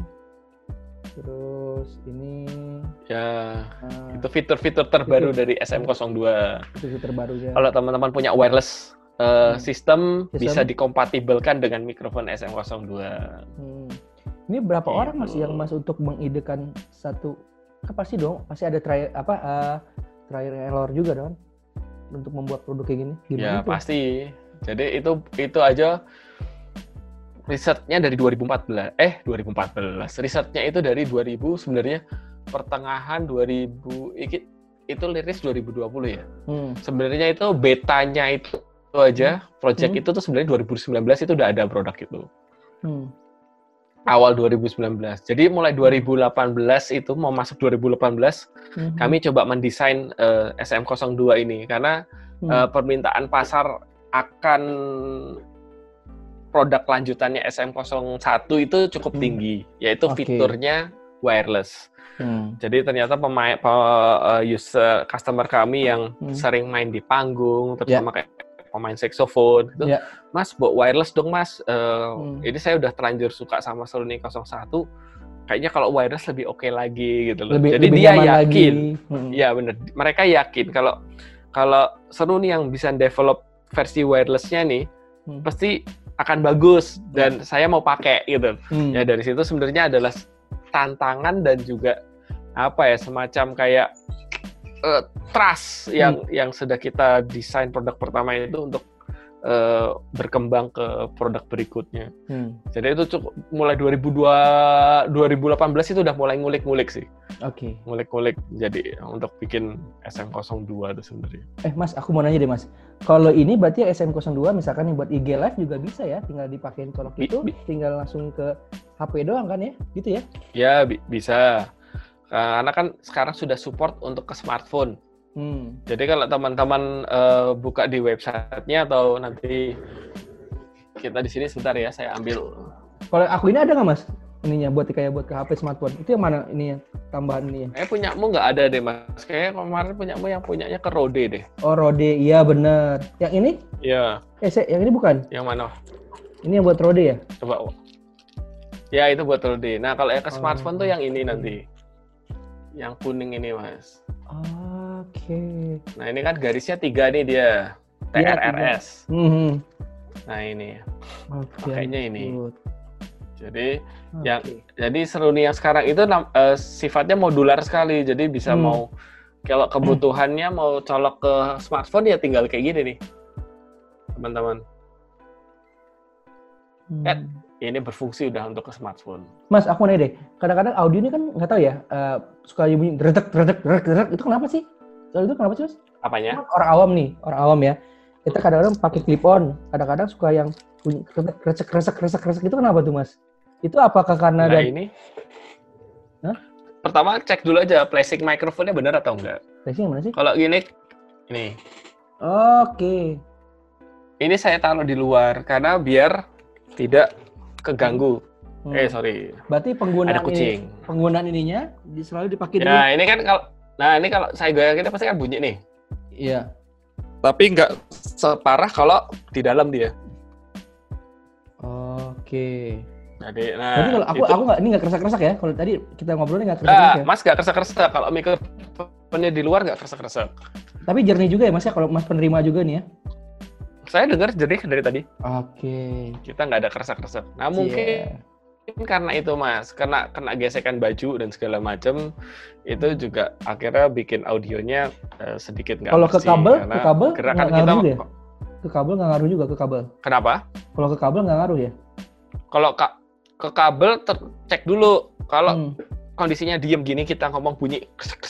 terus ini. Ya, uh, itu fitur-fitur terbaru itu, dari S M nol dua. Fitur terbarunya. Kalau teman-teman punya wireless uh, hmm. sistem, sistem bisa dikompatibelkan dengan mikrofon S M nol dua. Hmm. Ini berapa gitu. Orang Mas yang Mas untuk mengidekan satu? Kan pasti dong, pasti ada trial apa uh, trial error juga dong untuk membuat produk kayak gini. Gimana ya itu? Pasti. Jadi itu itu aja risetnya dari dua ribu empat belas. Eh dua ribu empat belas. Risetnya itu dari dua ribu sebenarnya pertengahan dua ribu itu itu liris dua ribu dua puluh ya. Hmm. Sebenarnya itu betanya itu, itu aja project hmm. itu tuh sebenarnya dua ribu sembilan belas itu udah ada produk itu. Hmm. Awal dua ribu sembilan belas. Jadi mulai dua ribu delapan belas itu mau masuk dua ribu delapan belas mm-hmm. kami coba mendesain uh, S M nol dua ini karena mm. uh, permintaan pasar akan produk lanjutannya S M nol satu itu cukup mm. tinggi, yaitu okay. fiturnya wireless. Mm. Jadi ternyata pemain uh, user customer kami yang mm. sering main di panggung terutama yeah. kayak pemain saxophone gitu. Yeah. Mas, bawa wireless dong Mas. Uh, hmm. Ini saya udah terlanjur suka sama Seruni nol satu. Kayaknya kalau wireless lebih oke okay lagi gitu loh. Lebih, Jadi lebih dia yakin. Iya hmm. bener. Mereka yakin kalau kalau Seruni yang bisa develop versi wirelessnya nih hmm. pasti akan bagus dan yeah. saya mau pakai gitu. Hmm. Ya dari situ sebenarnya adalah tantangan dan juga apa ya semacam kayak uh, trust yang hmm. yang sudah kita desain produk pertama itu untuk uh, berkembang ke produk berikutnya. Hmm. Jadi itu cukup mulai dua ribu dua, dua ribu delapan belas itu udah mulai ngulik-ngulik sih. Oke. Okay. Ngulik-ngulik jadi untuk bikin S M nol dua itu sebenarnya. Eh Mas, aku mau nanya deh Mas. Kalau ini berarti S M nol dua misalkan yang buat I G Live juga bisa ya, tinggal dipakein colok itu, bi- tinggal langsung ke H P doang kan ya? Gitu ya? Ya, bi- bisa. Karena kan sekarang sudah support untuk ke smartphone. Hmm. Jadi kalau teman-teman uh, buka di websitenya atau nanti kita di sini sebentar ya, saya ambil. Kalau aku ini ada nggak Mas? Ininya buat kayak buat ke H P smartphone. Itu yang mana ini tambahan ini? Eh punyamu nggak ada deh Mas. Kayaknya kemarin punyamu yang punyanya ke Rode deh. Oh Rode, iya benar. Yang ini? Iya. Eh, yang ini bukan? Yang mana? Ini yang buat Rode ya? Coba. Ya itu buat Rode. Nah kalau yang ke smartphone oh. tuh yang ini nanti. Yang kuning ini Mas. Oke. Okay. Nah ini kan garisnya tiga nih dia. T R R S. Ya, mm-hmm. Nah ini. Okay. Pakainya ini. Good. Jadi okay. yang jadi Seruni yang sekarang itu uh, sifatnya modular sekali. Jadi bisa hmm. mau kalau kebutuhannya mau colok ke smartphone ya tinggal kayak gini nih. Teman-teman. Hmm. Eh, ini berfungsi udah untuk ke smartphone. Mas, aku nanya deh, kadang-kadang audio ini kan nggak tahu ya, uh, suka bunyi dretek, dretek, dretek, dretek, itu kenapa sih? Soal itu kenapa sih, Mas? Apanya? Orang awam nih, orang awam ya. Kita kadang-kadang pakai clip on, kadang-kadang suka yang bunyi kresek, kresek, kresek, kresek, itu kenapa tuh, Mas? Itu apakah karena nah, dan... ini? Hah? Pertama cek dulu aja placing microphone-nya benar atau enggak. Placing mana sih? Kalau gini, ini. Oke. Okay. Ini saya taruh di luar karena biar tidak keganggu. Hmm. Eh sorry. Berarti penggunaan ada kucing. Ini, penggunaan ininya selalu dipakai dulu. Nah ini kan kalau, nah ini kalau saya goyang kita pasti kan bunyi nih. Iya. Tapi nggak separah kalau di dalam dia. Oke. Okay. Jadi, nah. Berarti kalau aku itu, aku nggak ini nggak kerasa-kerasa ya. Kalau tadi kita ngobrolnya nggak kerasa-kerasa. Nah, ya? Mas nggak kerasa-kerasa. Kalau mikrofonnya di luar nggak kerasa-kerasa. Tapi jernih juga ya Mas ya. Kalau Mas penerima juga nih ya. Saya dengar jernih dari tadi. Oke. Okay. Kita nggak ada kerasa-kerasa. Nah mungkin yeah. karena itu Mas, karena kena gesekan baju dan segala macam, itu juga akhirnya bikin audionya uh, sedikit nggak. Kalau ke kabel, ke kabel gerakan nggak kita ngaruh ya? Ke kabel nggak ngaruh juga ke kabel. Kenapa? Kalau ke kabel nggak ngaruh ya? Kalau ka ke kabel ter- cek dulu. Kalau hmm. kondisinya diem gini kita ngomong bunyi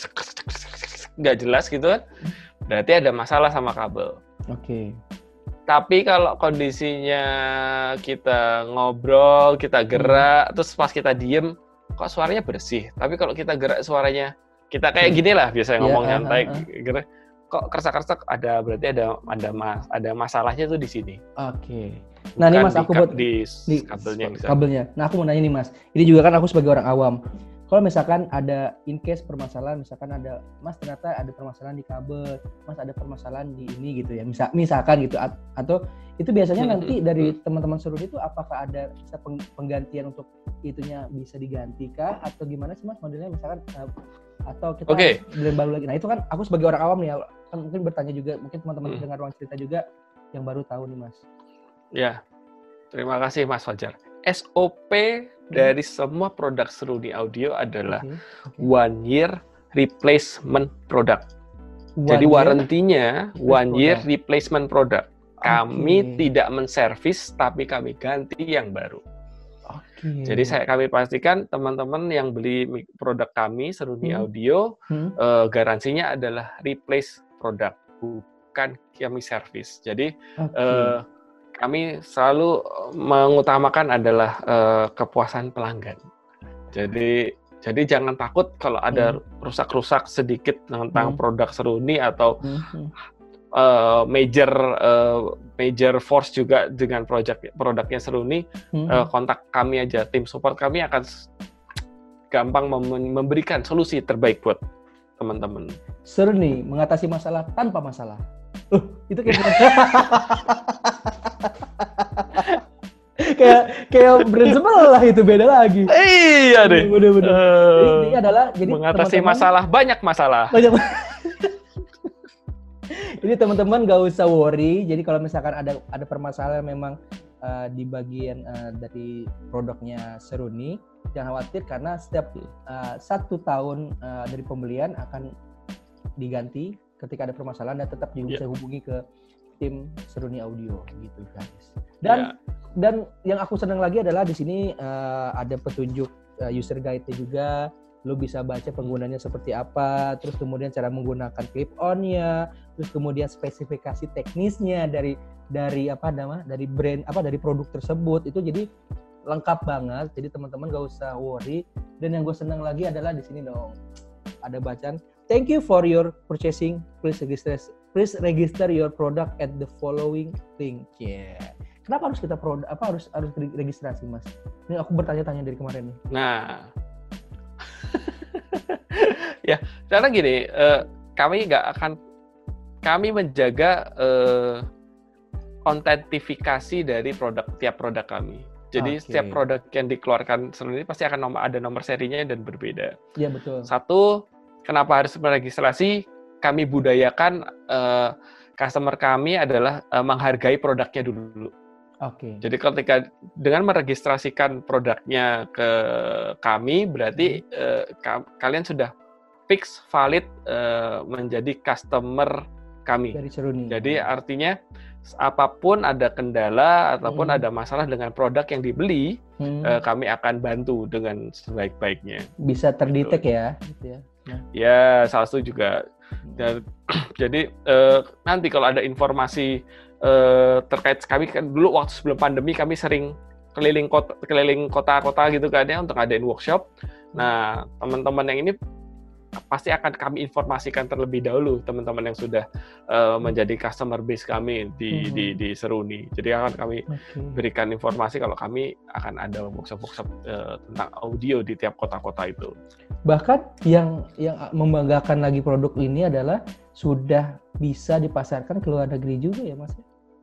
nggak jelas gitu kan, berarti ada masalah sama kabel. Oke. Okay. Tapi kalau kondisinya kita ngobrol, kita gerak, hmm. terus pas kita diem, kok suaranya bersih. Tapi kalau kita gerak suaranya, kita kayak gini lah biasanya yeah, ngomong nyantai, uh, uh. gerak, kok kersak-kersak ada berarti ada ada mas ada masalahnya tuh di sini. Oke. Okay. Nah ini Mas aku buat di, di kabelnya. Kabelnya. Nah aku mau nanya nih Mas, ini juga kan aku sebagai orang awam. Kalau misalkan ada in case permasalahan, misalkan ada Mas ternyata ada permasalahan di kabel, Mas ada permasalahan di ini gitu ya, misal, misalkan gitu, atau itu biasanya nanti dari teman-teman Seruni itu apakah ada bisa penggantian untuk itunya bisa diganti kah atau gimana sih Mas modelnya misalkan atau kita okay. beli baru lagi. Nah itu kan aku sebagai orang awam nih, kan mungkin bertanya juga, mungkin teman-teman hmm. dengar ruang cerita juga yang baru tahu nih Mas. Ya, terima kasih Mas Fajar. S O P dari semua produk Seruni Audio adalah okay. Okay. one year replacement product. One Jadi warantinya one year replacement product. Kami okay. tidak menservis, tapi kami ganti yang baru. Okay. Jadi saya kami pastikan teman-teman yang beli produk kami Seruni hmm. Audio, hmm. Uh, garansinya adalah replace product, bukan kami servis. Jadi okay. uh, kami selalu mengutamakan adalah uh, kepuasan pelanggan. Jadi, jadi jangan takut kalau ada hmm. rusak-rusak sedikit tentang hmm. produk Seruni atau hmm. uh, major uh, major force juga dengan produk produknya Seruni. Hmm. Uh, kontak kami aja, tim support kami akan gampang mem- memberikan solusi terbaik buat teman-teman. Seruni mengatasi masalah tanpa masalah. Uh, itu kayak kayak kayak brand sebelah itu beda lagi. Iya deh. Bener-bener. Uh, jadi, ini adalah jadi mengatasi teman-teman, masalah banyak masalah. Banyak. Jadi teman-teman gak usah worry. Jadi kalau misalkan ada ada permasalahan memang uh, di bagian uh, dari produknya Seruni, jangan khawatir karena setiap uh, satu tahun uh, dari pembelian akan diganti ketika ada permasalahan dan tetap juga yeah. bisa hubungi ke tim Seruni Audio gitu guys. Dan yeah. dan yang aku senang lagi adalah di sini uh, ada petunjuk uh, user guide-nya juga. Lo bisa baca penggunanya seperti apa, terus kemudian cara menggunakan clip on-nya, terus kemudian spesifikasi teknisnya dari dari apa nama dari brand apa dari produk tersebut. Itu jadi lengkap banget. Jadi teman-teman gak usah worry. Dan yang gue senang lagi adalah di sini dong ada bacaan thank you for your purchasing. Please register, please register your product at the following link. Yeah. Kenapa harus kita produk? Apa harus harus registrasi, Mas? Ini aku bertanya-tanya dari kemarin nih. Nah, ya karena gini, uh, kami nggak akan kami menjaga uh, autentifikasi dari produk tiap produk kami. Jadi okay. setiap produk yang dikeluarkan sendiri pasti akan nomor, ada nomor serinya dan berbeda. Iya betul. Satu, kenapa harus meregistrasi? Kami budayakan uh, customer kami adalah uh, menghargai produknya dulu. Oke. Okay. Jadi ketika dengan meregistrasikan produknya ke kami, berarti hmm. uh, ka- kalian sudah fix valid uh, menjadi customer kami. Dari Seruni. Jadi artinya apapun ada kendala ataupun Hmm. ada masalah dengan produk yang dibeli, Hmm. eh, kami akan bantu dengan sebaik-baiknya. Bisa terdetek ya, gitu ya. Nah. Ya, salah satu juga. Dan, jadi eh, nanti kalau ada informasi eh, terkait kami kan dulu waktu sebelum pandemi kami sering keliling kota, keliling kota-kota gitu kan ya untuk ngadain workshop. Nah, teman-teman yang ini pasti akan kami informasikan terlebih dahulu teman-teman yang sudah uh, menjadi customer base kami di, Hmm. di di Seruni. Jadi akan kami Okay. berikan informasi kalau kami akan ada workshop-workshop uh, tentang audio di tiap kota-kota itu. Bahkan yang yang membanggakan lagi produk ini adalah sudah bisa dipasarkan ke luar negeri juga ya Mas.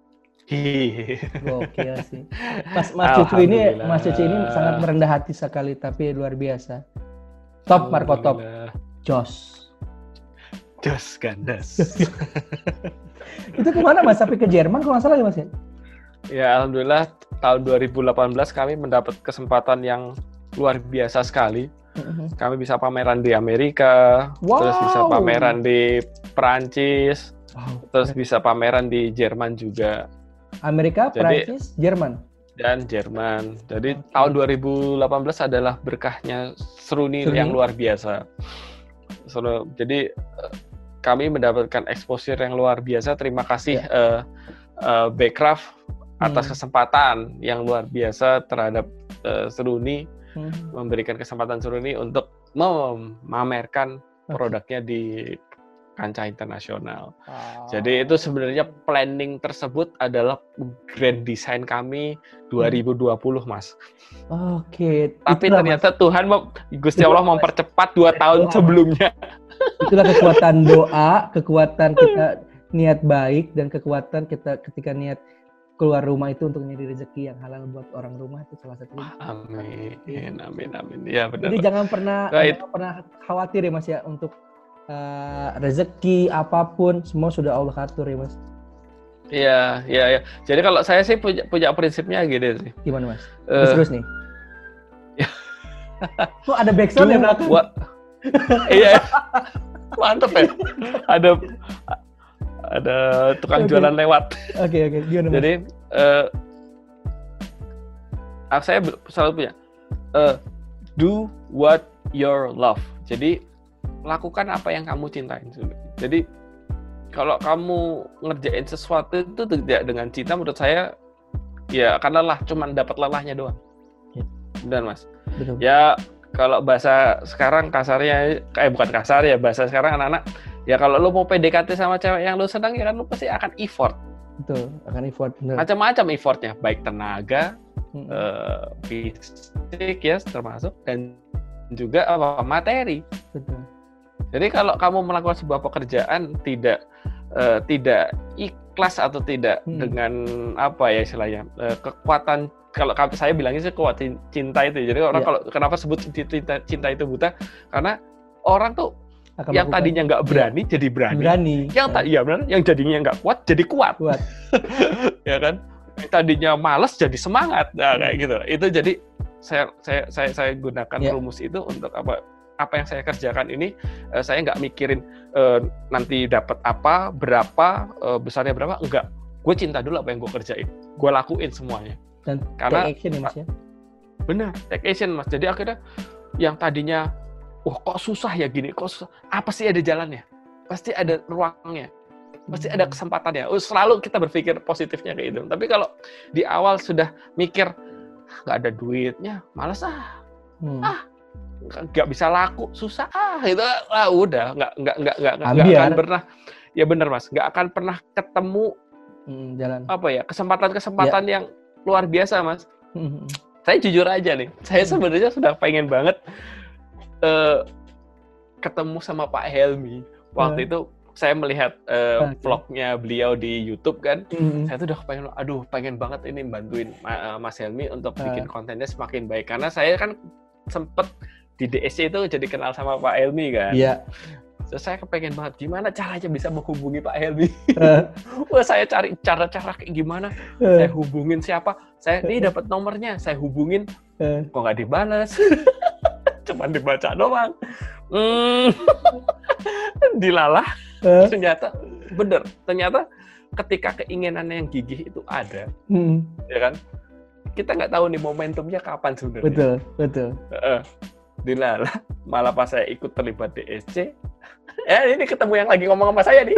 Gokil sih. Mas Mas Cucu ini Mas Cucu ini sangat merendah hati sekali tapi luar biasa. Top Marco top. Jos. Jos gandas. Itu kemana Mas? Sampai ke Jerman kalau nggak salah ya Mas ya? Ya alhamdulillah tahun dua ribu delapan belas kami mendapat kesempatan yang luar biasa sekali. Kami bisa pameran di Amerika, wow. Terus bisa pameran di Perancis, wow. Terus bisa pameran di Jerman juga. Amerika, Perancis, Jerman. Dan Jerman. Jadi okay. tahun dua ribu delapan belas adalah berkahnya Seruni yang luar biasa. So, jadi kami mendapatkan exposure yang luar biasa. Terima kasih yeah. uh, uh, Backcraft atas hmm. kesempatan yang luar biasa terhadap uh, Seruni, hmm. memberikan kesempatan Seruni untuk memamerkan okay. produknya di kancah internasional. Wow. Jadi itu sebenarnya planning tersebut adalah grand design kami dua ribu dua puluh, Mas. Oke. Tapi itulah, ternyata Mas. Tuhan, Gusti Allah mempercepat dua tahun doa. Sebelumnya. Itulah kekuatan doa, kekuatan kita niat baik, dan kekuatan kita ketika niat keluar rumah itu untuk nyari rezeki yang halal buat orang rumah, itu salah satu. Amin, amin, amin. Ya benar. Jadi jangan pernah, jangan pernah khawatir ya Mas ya untuk Uh, rezeki apapun semua sudah Allah atur ya Mas. Iya, iya, iya. Jadi kalau saya sih punya, punya prinsipnya gitu sih. Gimana Mas? Uh, terus nih. Kok ada backsound ya belakang? What? Iya, mantep ya. Ada ada tukang okay. jualan lewat. Oke okay, oke. Okay. Jadi uh, saya selalu punya uh, do what you love. Jadi lakukan apa yang kamu cintai. Jadi kalau kamu ngerjain sesuatu itu tidak dengan cinta, menurut saya ya akan lelah, cuman dapat lelahnya doang. Ya. Benar Mas. Betul. Ya kalau bahasa sekarang kasarnya, kayak bukan kasar ya, bahasa sekarang anak-anak ya kalau lu mau P D K T sama cewek yang lu senang ya kan lu pasti akan effort. Betul, akan effort. Benar. Macam-macam effortnya, baik tenaga, hmm. uh, fisik ya termasuk, dan juga apa materi. Betul. Jadi kalau kamu melakukan sebuah pekerjaan tidak uh, tidak ikhlas atau tidak hmm. dengan apa ya istilahnya uh, kekuatan, kalau saya bilangnya sih kekuatan cinta itu. Jadi orang yeah. kalau kenapa sebut cinta, cinta itu buta, karena orang tuh akan yang tadinya nggak berani yeah. jadi berani, berani. yang tak ya benar, yang jadinya nggak kuat jadi kuat, kuat. Ya kan, tadinya malas jadi semangat, nah kayak gitu. Itu jadi saya saya saya, saya gunakan yeah. rumus itu untuk apa? Apa yang saya kerjakan ini, uh, saya nggak mikirin uh, nanti dapat apa, berapa, uh, besarnya berapa, enggak. Gue cinta dulu apa yang gue kerjain, gue lakuin semuanya. Dan karena take action ya Mas ya? Benar, take action Mas. Jadi akhirnya yang tadinya, wah kok susah ya gini, kok susah, apa sih ada jalannya, pasti ada ruangnya, pasti hmm. ada kesempatannya. Oh, selalu kita berpikir positifnya kayak gitu. Tapi kalau di awal sudah mikir, nggak ada duitnya, malas ah, hmm. ah, nggak bisa laku, susah ah itu ah udah nggak nggak nggak nggak nggak akan pernah, ya benar Mas, nggak akan pernah ketemu hmm, jalan apa ya kesempatan-kesempatan ya. Yang luar biasa Mas. Hmm. Saya jujur aja nih, saya sebenarnya sudah pengen banget uh, ketemu sama Pak Helmi waktu hmm. itu. Saya melihat uh, okay. vlognya beliau di YouTube kan, hmm. saya tuh udah pengen, aduh pengen banget ini bantuin uh, Mas Helmi untuk hmm. bikin kontennya semakin baik, karena saya kan sempet di D S C itu jadi kenal sama Pak Helmi kan. Iya. Terus saya kepengen banget gimana caranya bisa menghubungi Pak Helmi. Uh. Wah, saya cari cara-cara kayak gimana. Uh. Saya hubungin siapa? Saya ini dapat nomornya, saya hubungin. Uh. Kok nggak dibalas? Cuman dibaca doang. Hmm. Dilalah. Uh. Ternyata bener. Ternyata ketika keinginan yang gigih itu ada, hmm. ya kan? Kita nggak tahu nih momentumnya kapan sebenarnya. Betul, betul. Uh, Dilala, malah pas saya ikut terlibat D S C, ya ini ketemu yang lagi ngomong sama saya nih.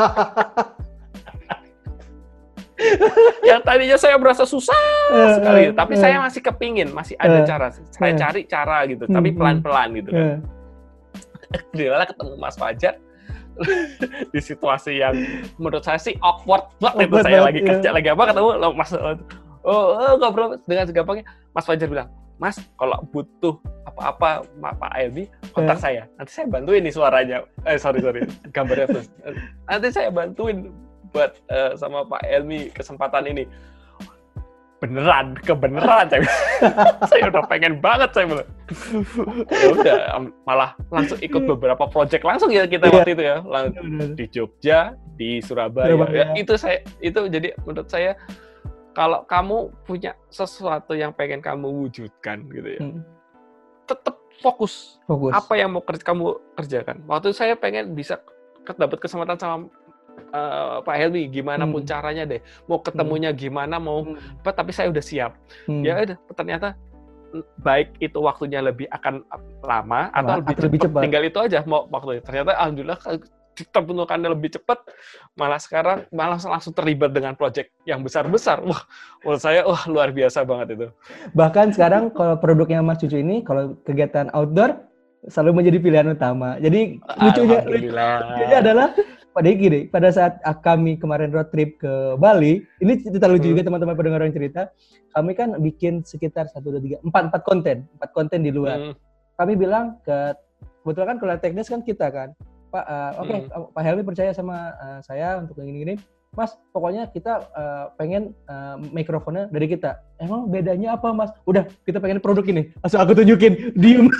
Yang tadinya saya merasa susah uh, sekali, uh, tapi uh, saya masih kepingin, masih ada uh, cara. Saya uh, cari cara gitu, uh, tapi pelan-pelan gitu kan. Uh. Dilala ketemu Mas Fajar di situasi yang menurut saya sih awkward banget itu. Saya lagi kerja, yeah. lagi apa ketemu Mas. Oh, oh ngobrol dengan segampangnya. Mas Fajar bilang, Mas, kalau butuh apa-apa Pak Elmi, kontak uh. saya. Nanti saya bantuin nih suaranya. Eh sorry sorry, gambarnya terus. Nanti saya bantuin buat uh, sama Pak Elmi kesempatan ini. Beneran, kebeneran saya. Saya udah pengen banget saya bilang. Ya udah, malah langsung ikut beberapa project langsung ya kita yeah. waktu itu ya. Langsung di Jogja, di Surabaya. Surabaya. Ya, itu saya itu jadi menurut saya kalau kamu punya sesuatu yang pengen kamu wujudkan gitu ya. Hmm. Tetap fokus. fokus. Apa yang mau kerja, kamu kerjakan. Waktu saya pengen bisa dapat kesempatan sama Uh, Pak Helmi, gimana pun hmm. caranya deh, mau ketemunya hmm. gimana, mau hmm. apa, tapi saya udah siap. Hmm. Ya udah, ternyata baik itu waktunya lebih akan lama atau nah, lebih, cepat, lebih cepat. Tinggal itu aja mau waktunya. Ternyata alhamdulillah terbentukannya lebih cepat, malah sekarang malah langsung terlibat dengan proyek yang besar-besar. Wah, menurut saya wah luar biasa banget itu. Bahkan sekarang kalau produknya Mas Cucu ini, kalau kegiatan outdoor selalu menjadi pilihan utama. Jadi lucunya, lucunya adalah pada gini, pada saat kami kemarin road trip ke Bali, ini cerita lucu hmm. juga teman-teman pendengar yang cerita, kami kan bikin sekitar satu, dua, tiga, empat, empat konten, empat konten di luar. Hmm. Kami bilang ke, kebetulan kan kalau teknis kan kita kan, Pak, uh, oke, okay, hmm. Pak Helmi percaya sama uh, saya untuk yang ini-ini, Mas, pokoknya kita uh, pengen uh, mikrofonnya dari kita. Emang bedanya apa, Mas? Udah, kita pengen produk ini. Langsung aku tunjukin, diem.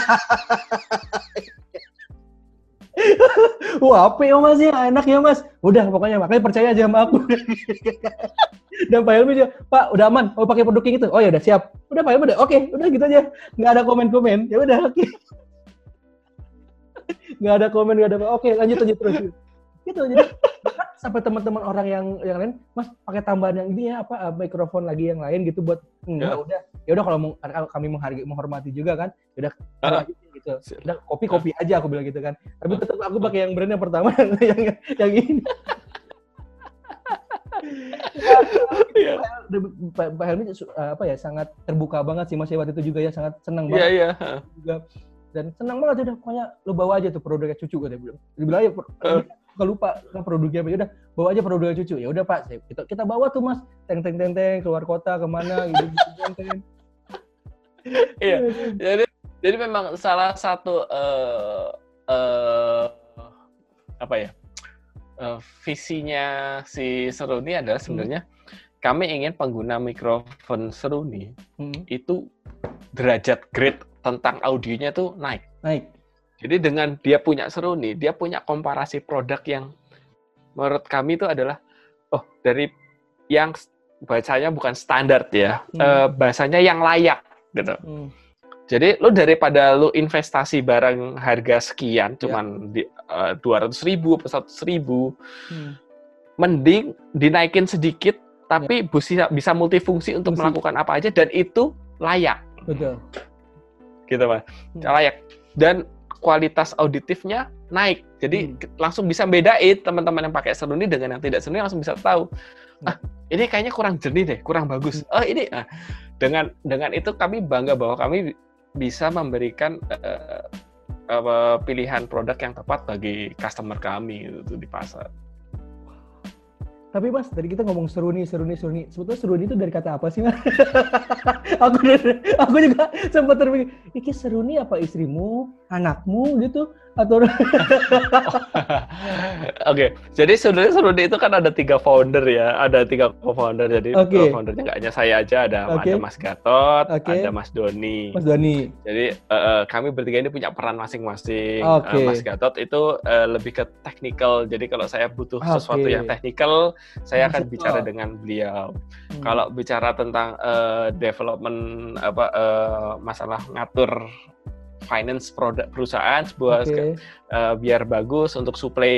Wah, apa ya Mas ya? Enak ya Mas. Udah, pokoknya makanya percaya aja sama aku. Dan Pak Helmi juga, Pak, udah aman. Mau pakai produk yang itu? Oh ya udah siap. Udah Pak Helmi udah, oke, okay, udah gitu aja. Nggak ada komen-komen. Ya udah, oke. Okay. Nggak ada komen, nggak ada. Oke, okay, lanjut aja terus. Gitu. Jadi sampai teman-teman orang yang yang lain, Mas, pakai tambahan yang ini ya, apa mikrofon lagi yang lain gitu buat enggak, ya udah. Ya udah kalau kami menghargai menghormati juga kan. Ya udah. Uh. Gitu. Udah kopi-kopi aja aku bilang gitu kan. Tapi tetap aku pakai yang brand yang pertama yang yang ini. Ya, Pak, Pak Helmi apa ya sangat terbuka banget sih Mas waktu itu juga ya, sangat senang banget. Iya, iya. Juga dan senang banget udah pokoknya lu bawa aja tuh produknya Cucu dia bilang. Dia bilang ya enggak lupa kan produknya apa. Ya udah bawa aja produknya Cucu. Ya udah Pak, kita kita bawa tuh Mas. Teng teng teng teng keluar kota kemana gitu gitu. Iya. Jadi Jadi memang salah satu uh, uh, apa ya uh, visinya si Seruni adalah sebenarnya hmm. kami ingin pengguna mikrofon Seruni hmm. itu derajat grade tentang audionya tuh naik. Naik. Jadi dengan dia punya Seruni, dia punya komparasi produk yang menurut kami itu adalah oh dari yang bahasanya bukan standar ya, hmm. uh, bahasanya yang layak gitu. Hmm. Jadi lu daripada lu investasi barang harga sekian, yeah. cuman di, uh, dua ratus ribu atau seratus ribu, hmm. mending dinaikin sedikit, tapi yeah. bisa, bisa multifungsi untuk Fungsi. melakukan apa aja, dan itu layak. Betul. Gitu Mas, hmm. layak. Dan kualitas auditifnya naik, jadi hmm. langsung bisa bedain teman-teman yang pakai Seruni dengan yang tidak Seruni, langsung bisa tahu, ah ini kayaknya kurang jernih deh, kurang bagus. Oh ini, nah, dengan dengan itu kami bangga bahwa kami bisa memberikan uh, uh, pilihan produk yang tepat bagi customer kami itu di pasar. Tapi Mas, tadi kita ngomong Seruni, Seruni, Seruni. Sebetulnya Seruni itu dari kata apa sih Mas? aku, aku juga sempat terpikir, ini Seruni apa istrimu, anakmu gitu? Atau Oke, okay. Jadi sebenarnya Seruni itu kan ada tiga founder ya, ada tiga co-founder. Jadi okay. co-foundernya nggak hanya saya aja, ada, okay. ada Mas Gatot, okay. ada Mas Doni. Mas Doni. Jadi uh, kami bertiga ini punya peran masing-masing. Okay. Uh, Mas Gatot itu uh, lebih ke technical. Jadi kalau saya butuh okay. sesuatu yang technical, saya akan bicara dengan beliau. Hmm. Kalau bicara tentang uh, development apa uh, masalah ngatur finance produk perusahaan sebuah okay. uh, biar bagus untuk suplai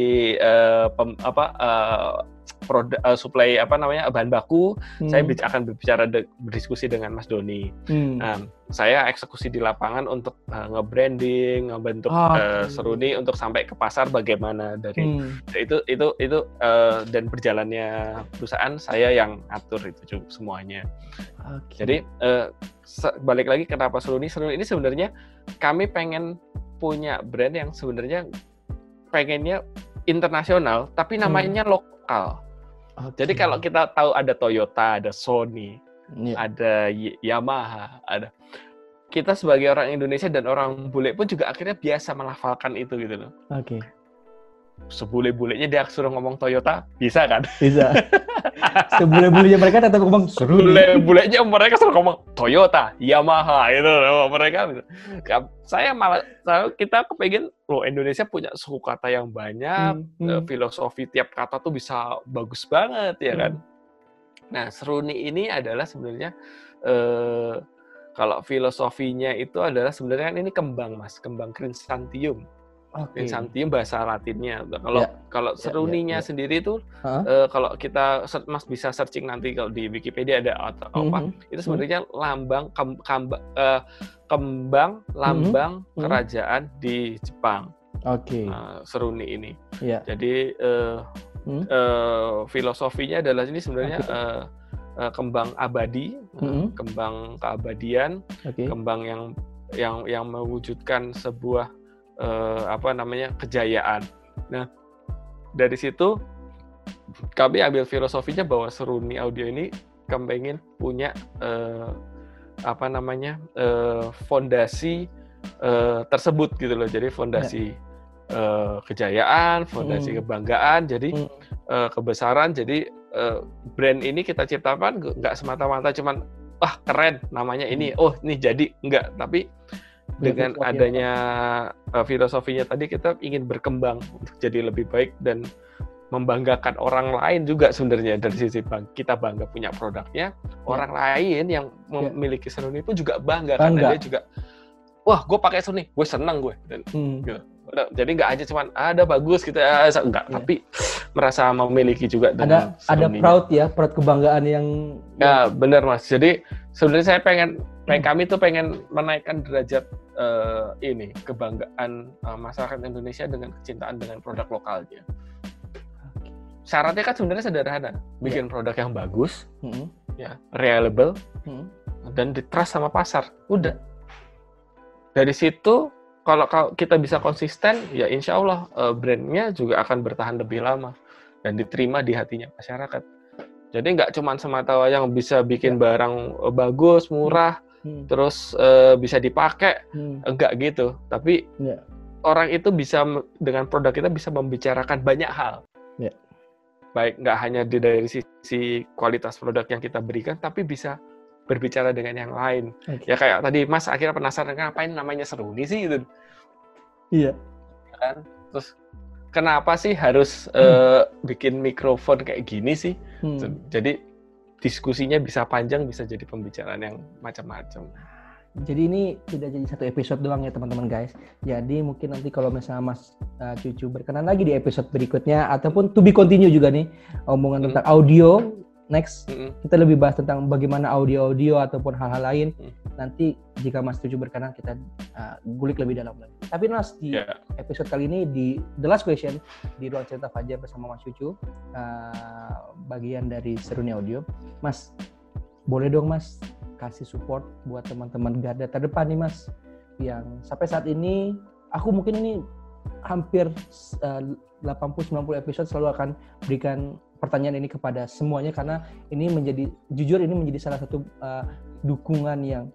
uh, pem, apa uh, produk uh, suplai apa namanya bahan baku. Hmm. Saya akan berbicara de, berdiskusi dengan Mas Doni. Hmm. Um, saya eksekusi di lapangan untuk uh, nge-branding, ngebentuk oh, uh, Seruni untuk sampai ke pasar bagaimana dari hmm. itu itu itu uh, dan berjalannya perusahaan saya yang atur itu juga semuanya. Okay. Jadi uh, balik lagi kenapa Seruni? Seruni ini sebenarnya kami pengen punya brand yang sebenarnya pengennya internasional tapi namanya hmm. lokal. Okay. Jadi kalau kita tahu ada Toyota, ada Sony, yeah. ada Yamaha, ada kita sebagai orang Indonesia dan orang bule pun juga akhirnya biasa melafalkan itu gitu loh. Oke. Okay. Sebule-bulenya dia suruh ngomong Toyota, bisa kan? Bisa. Sebule-bulenya mereka tetap ngomong Sebule-bulenya mereka suruh ngomong Toyota, Yamaha gitu loh mereka. Gitu. Saya malah kita kepengen loh Indonesia punya suku kata yang banyak, hmm, hmm. filosofi tiap kata tuh bisa bagus banget ya kan. Hmm. Nah, Seruni ini adalah sebenarnya eh, kalau filosofinya itu adalah sebenarnya ini kembang Mas, kembang Chrysanthemum. Okay. Chrysanthemum bahasa Latinnya. Kalau ya. kalau Seruninya ya, ya, ya. sendiri itu huh? uh, kalau kita Mas bisa searching nanti kalau di Wikipedia ada atau mm-hmm. apa itu sebenarnya mm-hmm. lambang kem, kamba, uh, kembang lambang mm-hmm. kerajaan di Jepang. Oke. Okay. Uh, Seruni ini. Ya. Jadi uh, mm-hmm. uh, filosofinya adalah ini sebenarnya okay. uh, uh, kembang abadi, mm-hmm. uh, kembang keabadian, okay. kembang yang yang yang mewujudkan sebuah Uh, apa namanya kejayaan. Nah dari situ kami ambil filosofinya bahwa Seruni Audio ini kami pengen punya uh, apa namanya uh, fondasi uh, tersebut gitu loh. Jadi fondasi ya. uh, kejayaan, fondasi hmm. kebanggaan, jadi hmm. uh, kebesaran. Jadi uh, brand ini kita ciptakan nggak semata-mata cuman wah keren namanya ini, oh ini jadi enggak, tapi dengan adanya uh, filosofinya tadi kita ingin berkembang untuk jadi lebih baik dan membanggakan orang lain juga sebenarnya dari sisi bang kita bangga punya produknya, ya. Orang lain yang memiliki ya. Seruni pun juga bangga, bangga. Karena dia juga wah gue pakai Seruni, gue senang gue dan hmm. gitu. Jadi nggak aja cuman ada bagus gitu ya enggak, ya. Tapi merasa memiliki juga ada ada proud ya, proud kebanggaan yang ya benar Mas. Jadi sebenarnya saya pengen pengen hmm. kami tuh pengen menaikkan derajat uh, ini kebanggaan uh, masyarakat Indonesia dengan kecintaan dengan produk lokalnya. Syaratnya kan sebenarnya sederhana, bikin yeah. produk yang bagus, hmm. ya reliable, hmm. dan ditrust sama pasar. Udah. Dari situ kalau kita bisa konsisten, ya insya Allah uh, brandnya juga akan bertahan lebih lama dan diterima di hatinya masyarakat. Jadi nggak cuma semata yang bisa bikin ya. barang uh, bagus, murah, hmm. terus uh, bisa dipakai, hmm. enggak gitu. Tapi ya. orang itu bisa dengan produk kita bisa membicarakan banyak hal. Ya. Baik nggak hanya di, dari sisi kualitas produk yang kita berikan, tapi bisa berbicara dengan yang lain. Okay. Ya kayak tadi Mas akhirnya penasaran ngapain namanya Seruni sih gitu. Iya. Kan? Terus kenapa sih harus hmm. uh, bikin mikrofon kayak gini sih? Hmm. Jadi diskusinya bisa panjang, bisa jadi pembicaraan yang macam-macam. Jadi ini tidak jadi satu episode doang ya teman-teman guys. Jadi mungkin nanti kalau misalnya Mas uh, Cucu berkenan lagi di episode berikutnya ataupun to be continue juga nih omongan hmm. tentang audio. Next, mm-hmm. kita lebih bahas tentang bagaimana audio-audio ataupun hal-hal lain. Mm. Nanti jika Mas Cucu berkenan kita uh, gulik lebih dalam lagi. Tapi Mas di yeah. episode kali ini di The Last Question di Ruang Cerita Fajar bersama Mas Cucu, uh, bagian dari Seruni Audio. Mas, boleh dong Mas kasih support buat teman-teman garda terdepan nih Mas, yang sampai saat ini aku mungkin ini hampir uh, delapan puluh sampai sembilan puluh episode selalu akan berikan pertanyaan ini kepada semuanya karena ini menjadi jujur ini menjadi salah satu uh, dukungan yang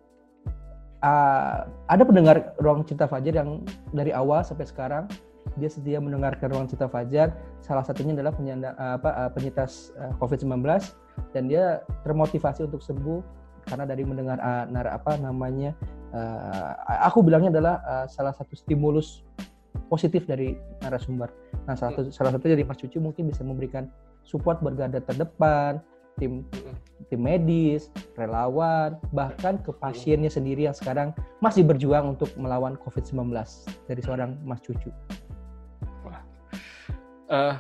uh, ada pendengar Ruang Cerita Fajar yang dari awal sampai sekarang dia setia mendengarkan Ruang Cerita Fajar. Salah satunya adalah penyanda, uh, apa, uh, penyintas uh, covid sembilan belas dan dia termotivasi untuk sembuh karena dari mendengar uh, nar apa namanya uh, aku bilangnya adalah uh, salah satu stimulus positif dari narasumber. Nah, salah satu salah satu dari Mas Cucu mungkin bisa memberikan support bergarda terdepan tim tim medis, relawan, bahkan ke pasiennya sendiri yang sekarang masih berjuang untuk melawan covid sembilan belas dari seorang Mas Cucu. Wah. Uh,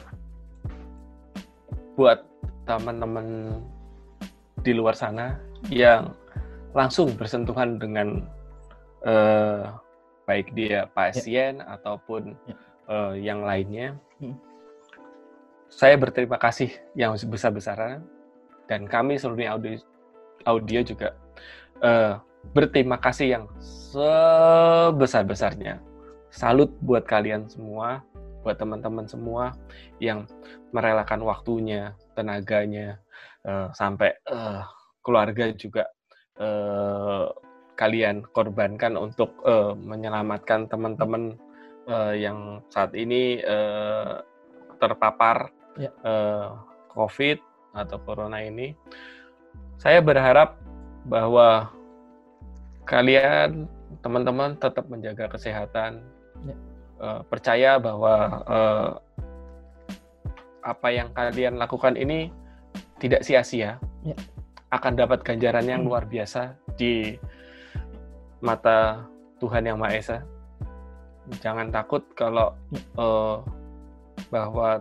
buat teman-teman di luar sana yang langsung bersentuhan dengan uh, baik dia pasien ya. ataupun ya. uh, yang lainnya, hmm. saya berterima kasih yang besar-besaran, dan kami seluruh audio, audio juga uh, berterima kasih yang sebesar-besarnya. Salut buat kalian semua, buat teman-teman semua yang merelakan waktunya, tenaganya, uh, sampai uh, keluarga juga uh, kalian korbankan untuk uh, menyelamatkan teman-teman uh, yang saat ini uh, terpapar ya. uh, COVID atau Corona ini. Saya berharap bahwa kalian, teman-teman, tetap menjaga kesehatan, ya. uh, percaya bahwa uh, apa yang kalian lakukan ini tidak sia-sia, ya. akan dapat ganjaran yang hmm. luar biasa di mata Tuhan Yang Maha Esa. Jangan takut kalau uh, bahwa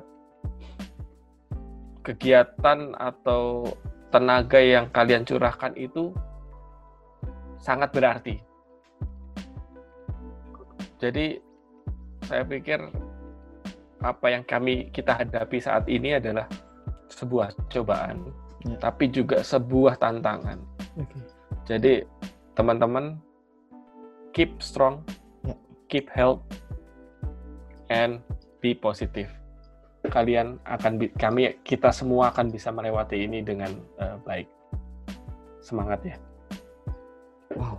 kegiatan atau tenaga yang kalian curahkan itu sangat berarti. Jadi saya pikir apa yang kami kita hadapi saat ini adalah sebuah cobaan, ya. tapi juga sebuah tantangan. Okay. Jadi teman-teman, keep strong, yeah. keep health, and be positive. Kalian akan, kami, kita semua akan bisa melewati ini dengan uh, baik. Semangat ya. Wow.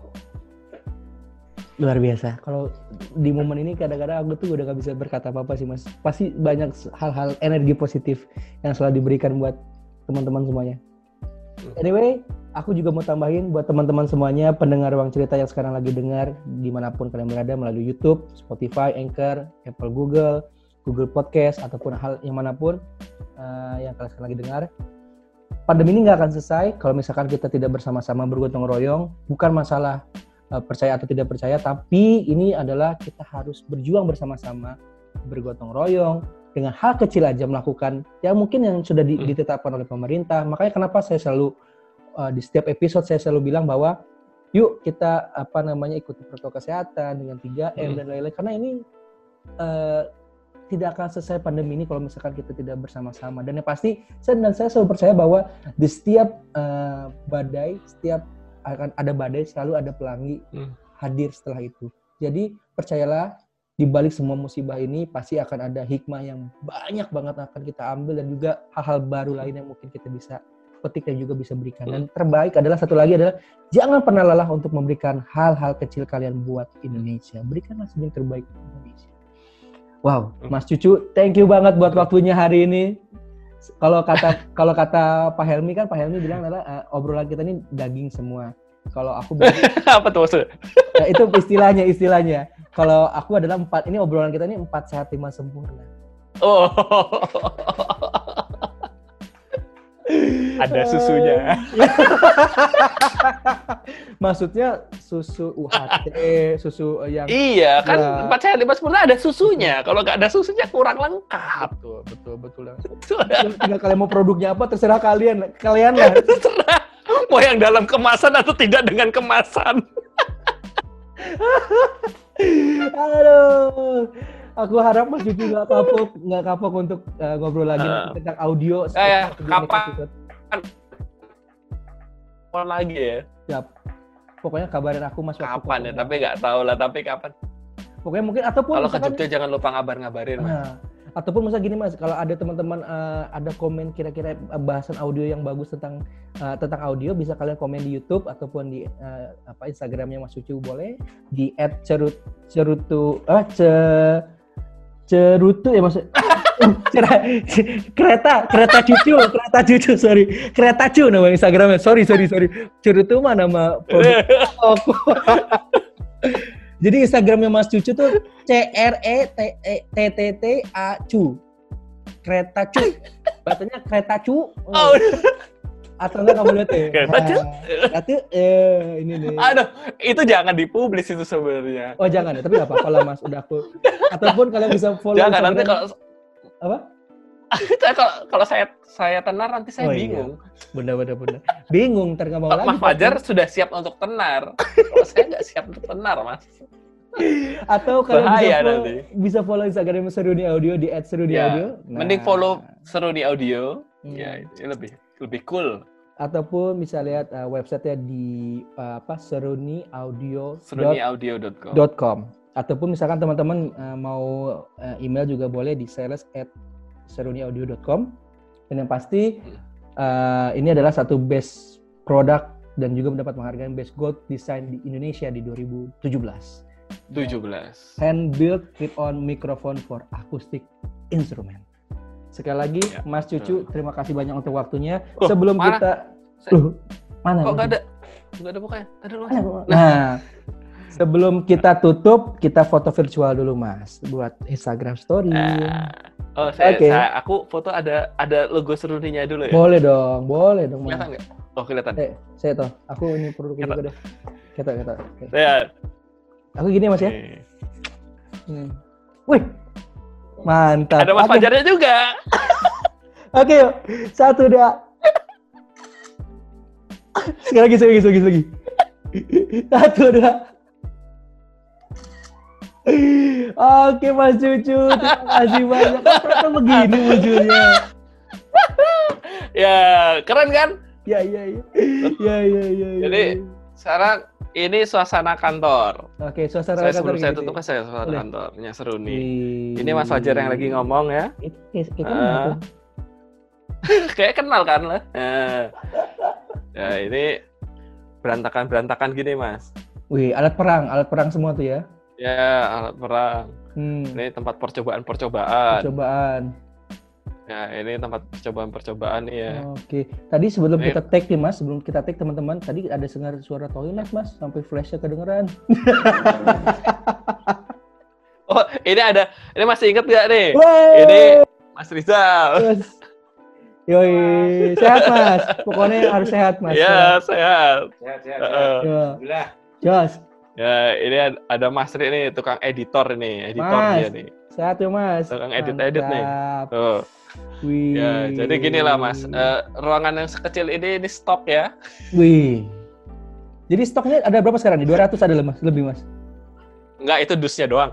Luar biasa. Kalau di momen ini kadang-kadang aku tuh udah gak bisa berkata apa-apa sih Mas. Pasti banyak hal-hal energi positif yang selalu diberikan buat teman-teman semuanya. Anyway, aku juga mau tambahin buat teman-teman semuanya, pendengar Ruang Cerita yang sekarang lagi dengar, dimanapun kalian berada, melalui YouTube, Spotify, Anchor, Apple, Google, Google Podcast, ataupun hal yang manapun uh, yang kalian sekarang lagi dengar. Pandemi ini nggak akan selesai kalau misalkan kita tidak bersama-sama bergotong royong. Bukan masalah uh, percaya atau tidak percaya, tapi ini adalah kita harus berjuang bersama-sama, bergotong royong, dengan hal kecil aja melakukan yang mungkin yang sudah ditetapkan oleh pemerintah. Makanya kenapa saya selalu uh, di setiap episode saya selalu bilang bahwa yuk kita apa namanya ikuti protokol kesehatan dengan tiga M hmm. dan lain-lain, karena ini uh, tidak akan selesai pandemi ini kalau misalkan kita tidak bersama-sama. Dan yang pasti saya dan saya selalu percaya bahwa di setiap uh, badai, setiap akan ada badai selalu ada pelangi hmm. hadir setelah itu. Jadi percayalah, di balik semua musibah ini pasti akan ada hikmah yang banyak banget akan kita ambil, dan juga hal-hal baru lain yang mungkin kita bisa petik dan juga bisa berikan. Dan terbaik adalah satu lagi adalah jangan pernah lelah untuk memberikan hal-hal kecil kalian buat Indonesia. Berikanlah yang terbaik untuk Indonesia. Wow, Mas Cucu, thank you banget buat waktunya hari ini. Kalau kata kalau kata Pak Helmi kan, Pak Helmi bilang adalah uh, obrolan kita ini daging semua. Kalau aku bilang, apa tuh maksudnya? Ya, itu istilahnya istilahnya. Kalau aku adalah empat, ini obrolan kita ini empat sehat lima sempurna. Oh, ada susunya. Maksudnya susu U H T, susu yang iya kan ya. Empat sehat lima sempurna ada susunya. Kalau nggak ada susunya kurang lengkap. Betul betul betul. betul. Tinggal kalian mau produknya apa terserah kalian, kalian lah. Terserah mau yang dalam kemasan atau tidak dengan kemasan. Aduh, aku harap Mas Cucu nggak kapok, nggak kapok untuk uh, ngobrol lagi uh, tentang audio. Eh, kapan? Kapan lagi ya? Siap. Pokoknya kabarin aku Mas. Kapan ya? Tapi nggak tahu lah. Tapi kapan? Pokoknya mungkin ataupun kalau ke Jogja jangan lupa ngabar-ngabarin Mas. Nah, ataupun misalnya gini Mas, kalau ada teman-teman uh, ada komen kira-kira bahasan audio yang bagus tentang uh, tentang audio, bisa kalian komen di YouTube ataupun di uh, apa Instagramnya Mas Cucu, boleh di et cerut cerutu ah ce cerutu ya Mas. kereta kereta cucu kereta cucu sorry kereta cucu nama Instagramnya, sorry sorry sorry cerutu mah nama produk. Jadi Instagramnya Mas Cucu tuh C R E T T T A C U. Kereta Cu. Bacanya kereta cu. Oh. Atau enggak kamu lihat ya? Kereta cu. Kereta eh ini nih. Aduh, itu jangan dipublis itu sebenarnya. Oh jangan ya, tapi nggak apa-apa lah mas, udah aku. Ataupun kalian bisa follow jangan Instagram. Nanti kalau apa? kalau kalau saya saya tenar nanti saya oh, bingung. Iya. Bener bener bener. Bingung ntar nggak mau lagi. Mas Fajar sudah siap untuk tenar. Kalau saya nggak siap untuk tenar mas. Atau kalian bisa follow, nanti. bisa follow Instagram Seruni Audio di et seruni audio. Ya, nah. Mending follow Seruni Audio. Hmm. Ya, ini lebih lebih cool. Ataupun bisa lihat uh, websitenya di uh, apa seruniaudio seruniaudio dot com. Ataupun misalkan teman-teman uh, mau uh, email juga boleh di sales at seruniaudio dot com. Dan yang pasti uh, ini adalah satu best product dan juga mendapat penghargaan Best Gold Design di Indonesia di dua ribu tujuh belas. tujuh belas. Hand built clip-on microphone for acoustic instrument. Sekali lagi, ya, Mas Cucu, betul. Terima kasih banyak untuk waktunya. Oh, Sebelum mana? kita, Loh, mana? Kok nggak ada? Nggak ada bukannya? Ada lu. Nah, sebelum kita tutup, kita foto virtual dulu, Mas, buat Instagram Story. Uh, oh, saya, okay. saya, aku foto ada ada logo Seruninya dulu ya. Boleh dong, boleh dong. Kelihatan nggak? Oh, kelihatan. Eh, saya tahu. Aku ini produknya juga deh. Kita, kita. Okay. Saya. Aku gini Mas ya. Hmm. Wih, mantap. Ada Mas okay. Fajarnya juga. Oke, yuk. Satu, dua. Sekali lagi, sekali lagi, sekali lagi. Satu, dua. Oke Mas Cucu, terima kasih banyak. Kok begini munculnya? Ya, keren kan? Ya, ya, ya. Ya, ya, ya. Jadi, sekarang ini suasana kantor. Oke, suasana saya kantor. Sebelum saya tutup, saya suasana Boleh. kantornya Seruni. Wih. Ini Mas Fajar yang lagi ngomong ya. Itu kita uh, kayak kenal kan lah. Uh, ya ini berantakan-berantakan gini Mas. Wih, alat perang, alat perang semua tuh ya? Ya, alat perang. Hmm. Ini tempat percobaan-percobaan. Percobaan. Ya, ini tempat percobaan-percobaan ya. Oke. Tadi sebelum ini... kita tag nih Mas, sebelum kita tag teman-teman, tadi ada dengar suara toilet Mas, sampai flashnya kedengeran. Oh, ini ada, ini masih inget gak nih? Wey! Ini Mas Rizal. Yes. Yoi, sehat Mas. Pokoknya harus sehat Mas. Ya, sehat. Sehat, sehat. Alhamdulillah. Jos. Ya, ini ada Mas Ri nih, tukang editor nih, editor Mas, dia nih. Sehat ya Mas. Tukang edit-edit nih. Tuh. Wih. Ya, jadi gini lah Mas, uh, ruangan yang sekecil ini ini stok ya. Wih. Jadi stoknya ada berapa sekarang nih? dua ratus ada Mas, lebih Mas? Enggak, itu dusnya doang.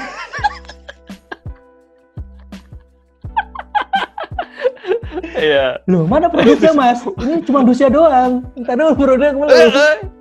Iya. Loh, mana produknya Mas? Ini cuma dusnya doang. Entar dulu produknya belum.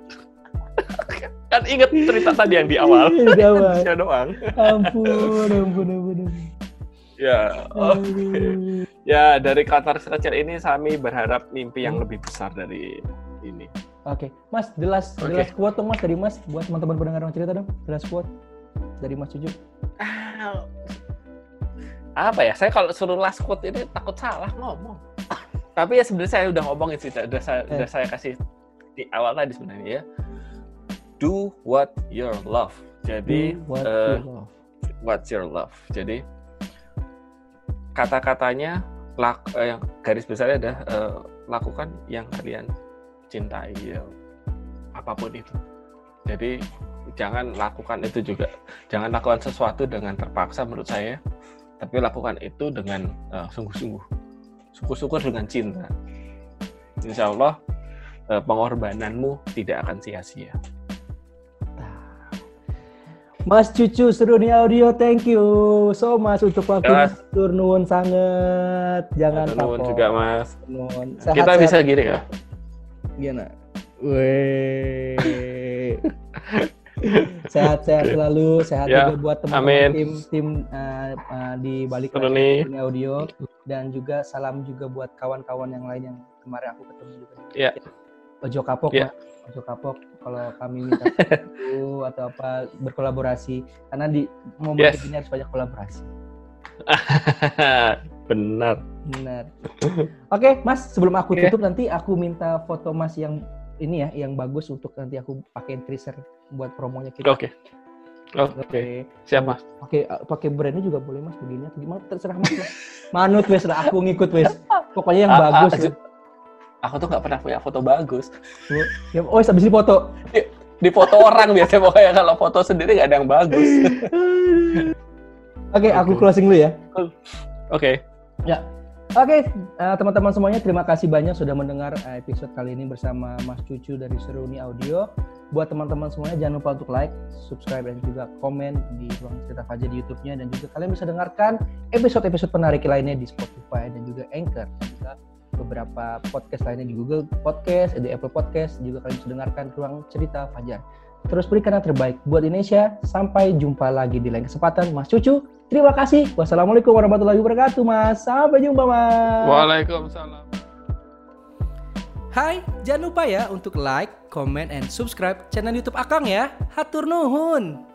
Kan inget cerita tadi yang di awal. Di awal. Dusnya doang. Ampun, ampun, ampun, ampun. Ya, oke. Okay. Ya, dari kantor sekecil ini kami berharap mimpi yang lebih besar dari ini. Oke, okay. Mas, the last, okay. the last quote dong Mas dari Mas buat teman-teman pendengar yang cerita dong. The last quote dari Mas Cucu. Ah, apa ya? Saya kalau suruh last quote ini takut salah ngomong. Tapi ya sebenarnya saya udah ngomongin sih, udah saya, eh. udah saya kasih di awal tadi sebenarnya ya. Do what you love. Jadi, what uh, you love. What's your love. Jadi kata-katanya lak, eh, yang garis besarnya adalah uh, lakukan yang kalian cintai ya, apapun itu. Jadi jangan lakukan itu juga, jangan lakukan sesuatu dengan terpaksa menurut saya, tapi lakukan itu dengan uh, sungguh-sungguh, syukur-syukur dengan cinta. Insya Allah uh, pengorbananmu tidak akan sia-sia. Mas Cucu Seruni Audio, thank you so much untuk waktunya. Tur nuwun sangat. Jangan lupa. Nuwun juga Mas. Nuwun. Sehat, Kita sehat. Bisa gini kan? Gimana? Weh. Sehat-sehat selalu, sehat ya, juga buat teman-teman tim tim uh, uh, di balik Seruni Audio, dan juga salam juga buat kawan-kawan yang lain yang kemarin aku ketemu juga. Iya. Ojo kapok, ya. Ojo kapok kalau kami minta itu atau apa berkolaborasi, karena di momen yes. ini harus banyak kolaborasi. Benar. Benar. Oke, Mas, sebelum aku tutup okay. nanti aku minta foto Mas yang ini ya, yang bagus untuk nanti aku pakai teaser buat promonya kita. Oke. Okay. Oke. Okay. Okay. Siap Mas. Oke, okay, pakai brandnya juga boleh Mas begini atau gimana terserah Mas. Manut wes lah, aku ngikut wes. Pokoknya yang Ah, bagus. ah, ya. Aku tuh nggak pernah punya foto bagus. Ya, oh, habis di foto. Di, di foto orang biasanya, pokoknya kalau foto sendiri nggak ada yang bagus. Oke, okay, aku closing dulu ya. Oke. Okay. Ya. Oke, okay, uh, teman-teman semuanya, terima kasih banyak sudah mendengar episode kali ini bersama Mas Cucu dari Seruni Audio. Buat teman-teman semuanya, jangan lupa untuk like, subscribe, dan juga komen di Ruang Cerita Fajar di YouTube-nya. Dan juga kalian bisa dengarkan episode-episode menarik lainnya di Spotify dan juga Anchor. Dan juga beberapa podcast lainnya di Google Podcast, di Apple Podcast. Juga kalian bisa dengarkan Ruang Cerita Fajar. Terus berikan yang terbaik buat Indonesia. Sampai jumpa lagi di lain kesempatan. Mas Cucu, terima kasih. Wassalamualaikum warahmatullahi wabarakatuh, Mas. Sampai jumpa, Mas. Waalaikumsalam. Hai, jangan lupa ya untuk like, comment, and subscribe channel YouTube Akang ya. Hatur nuhun.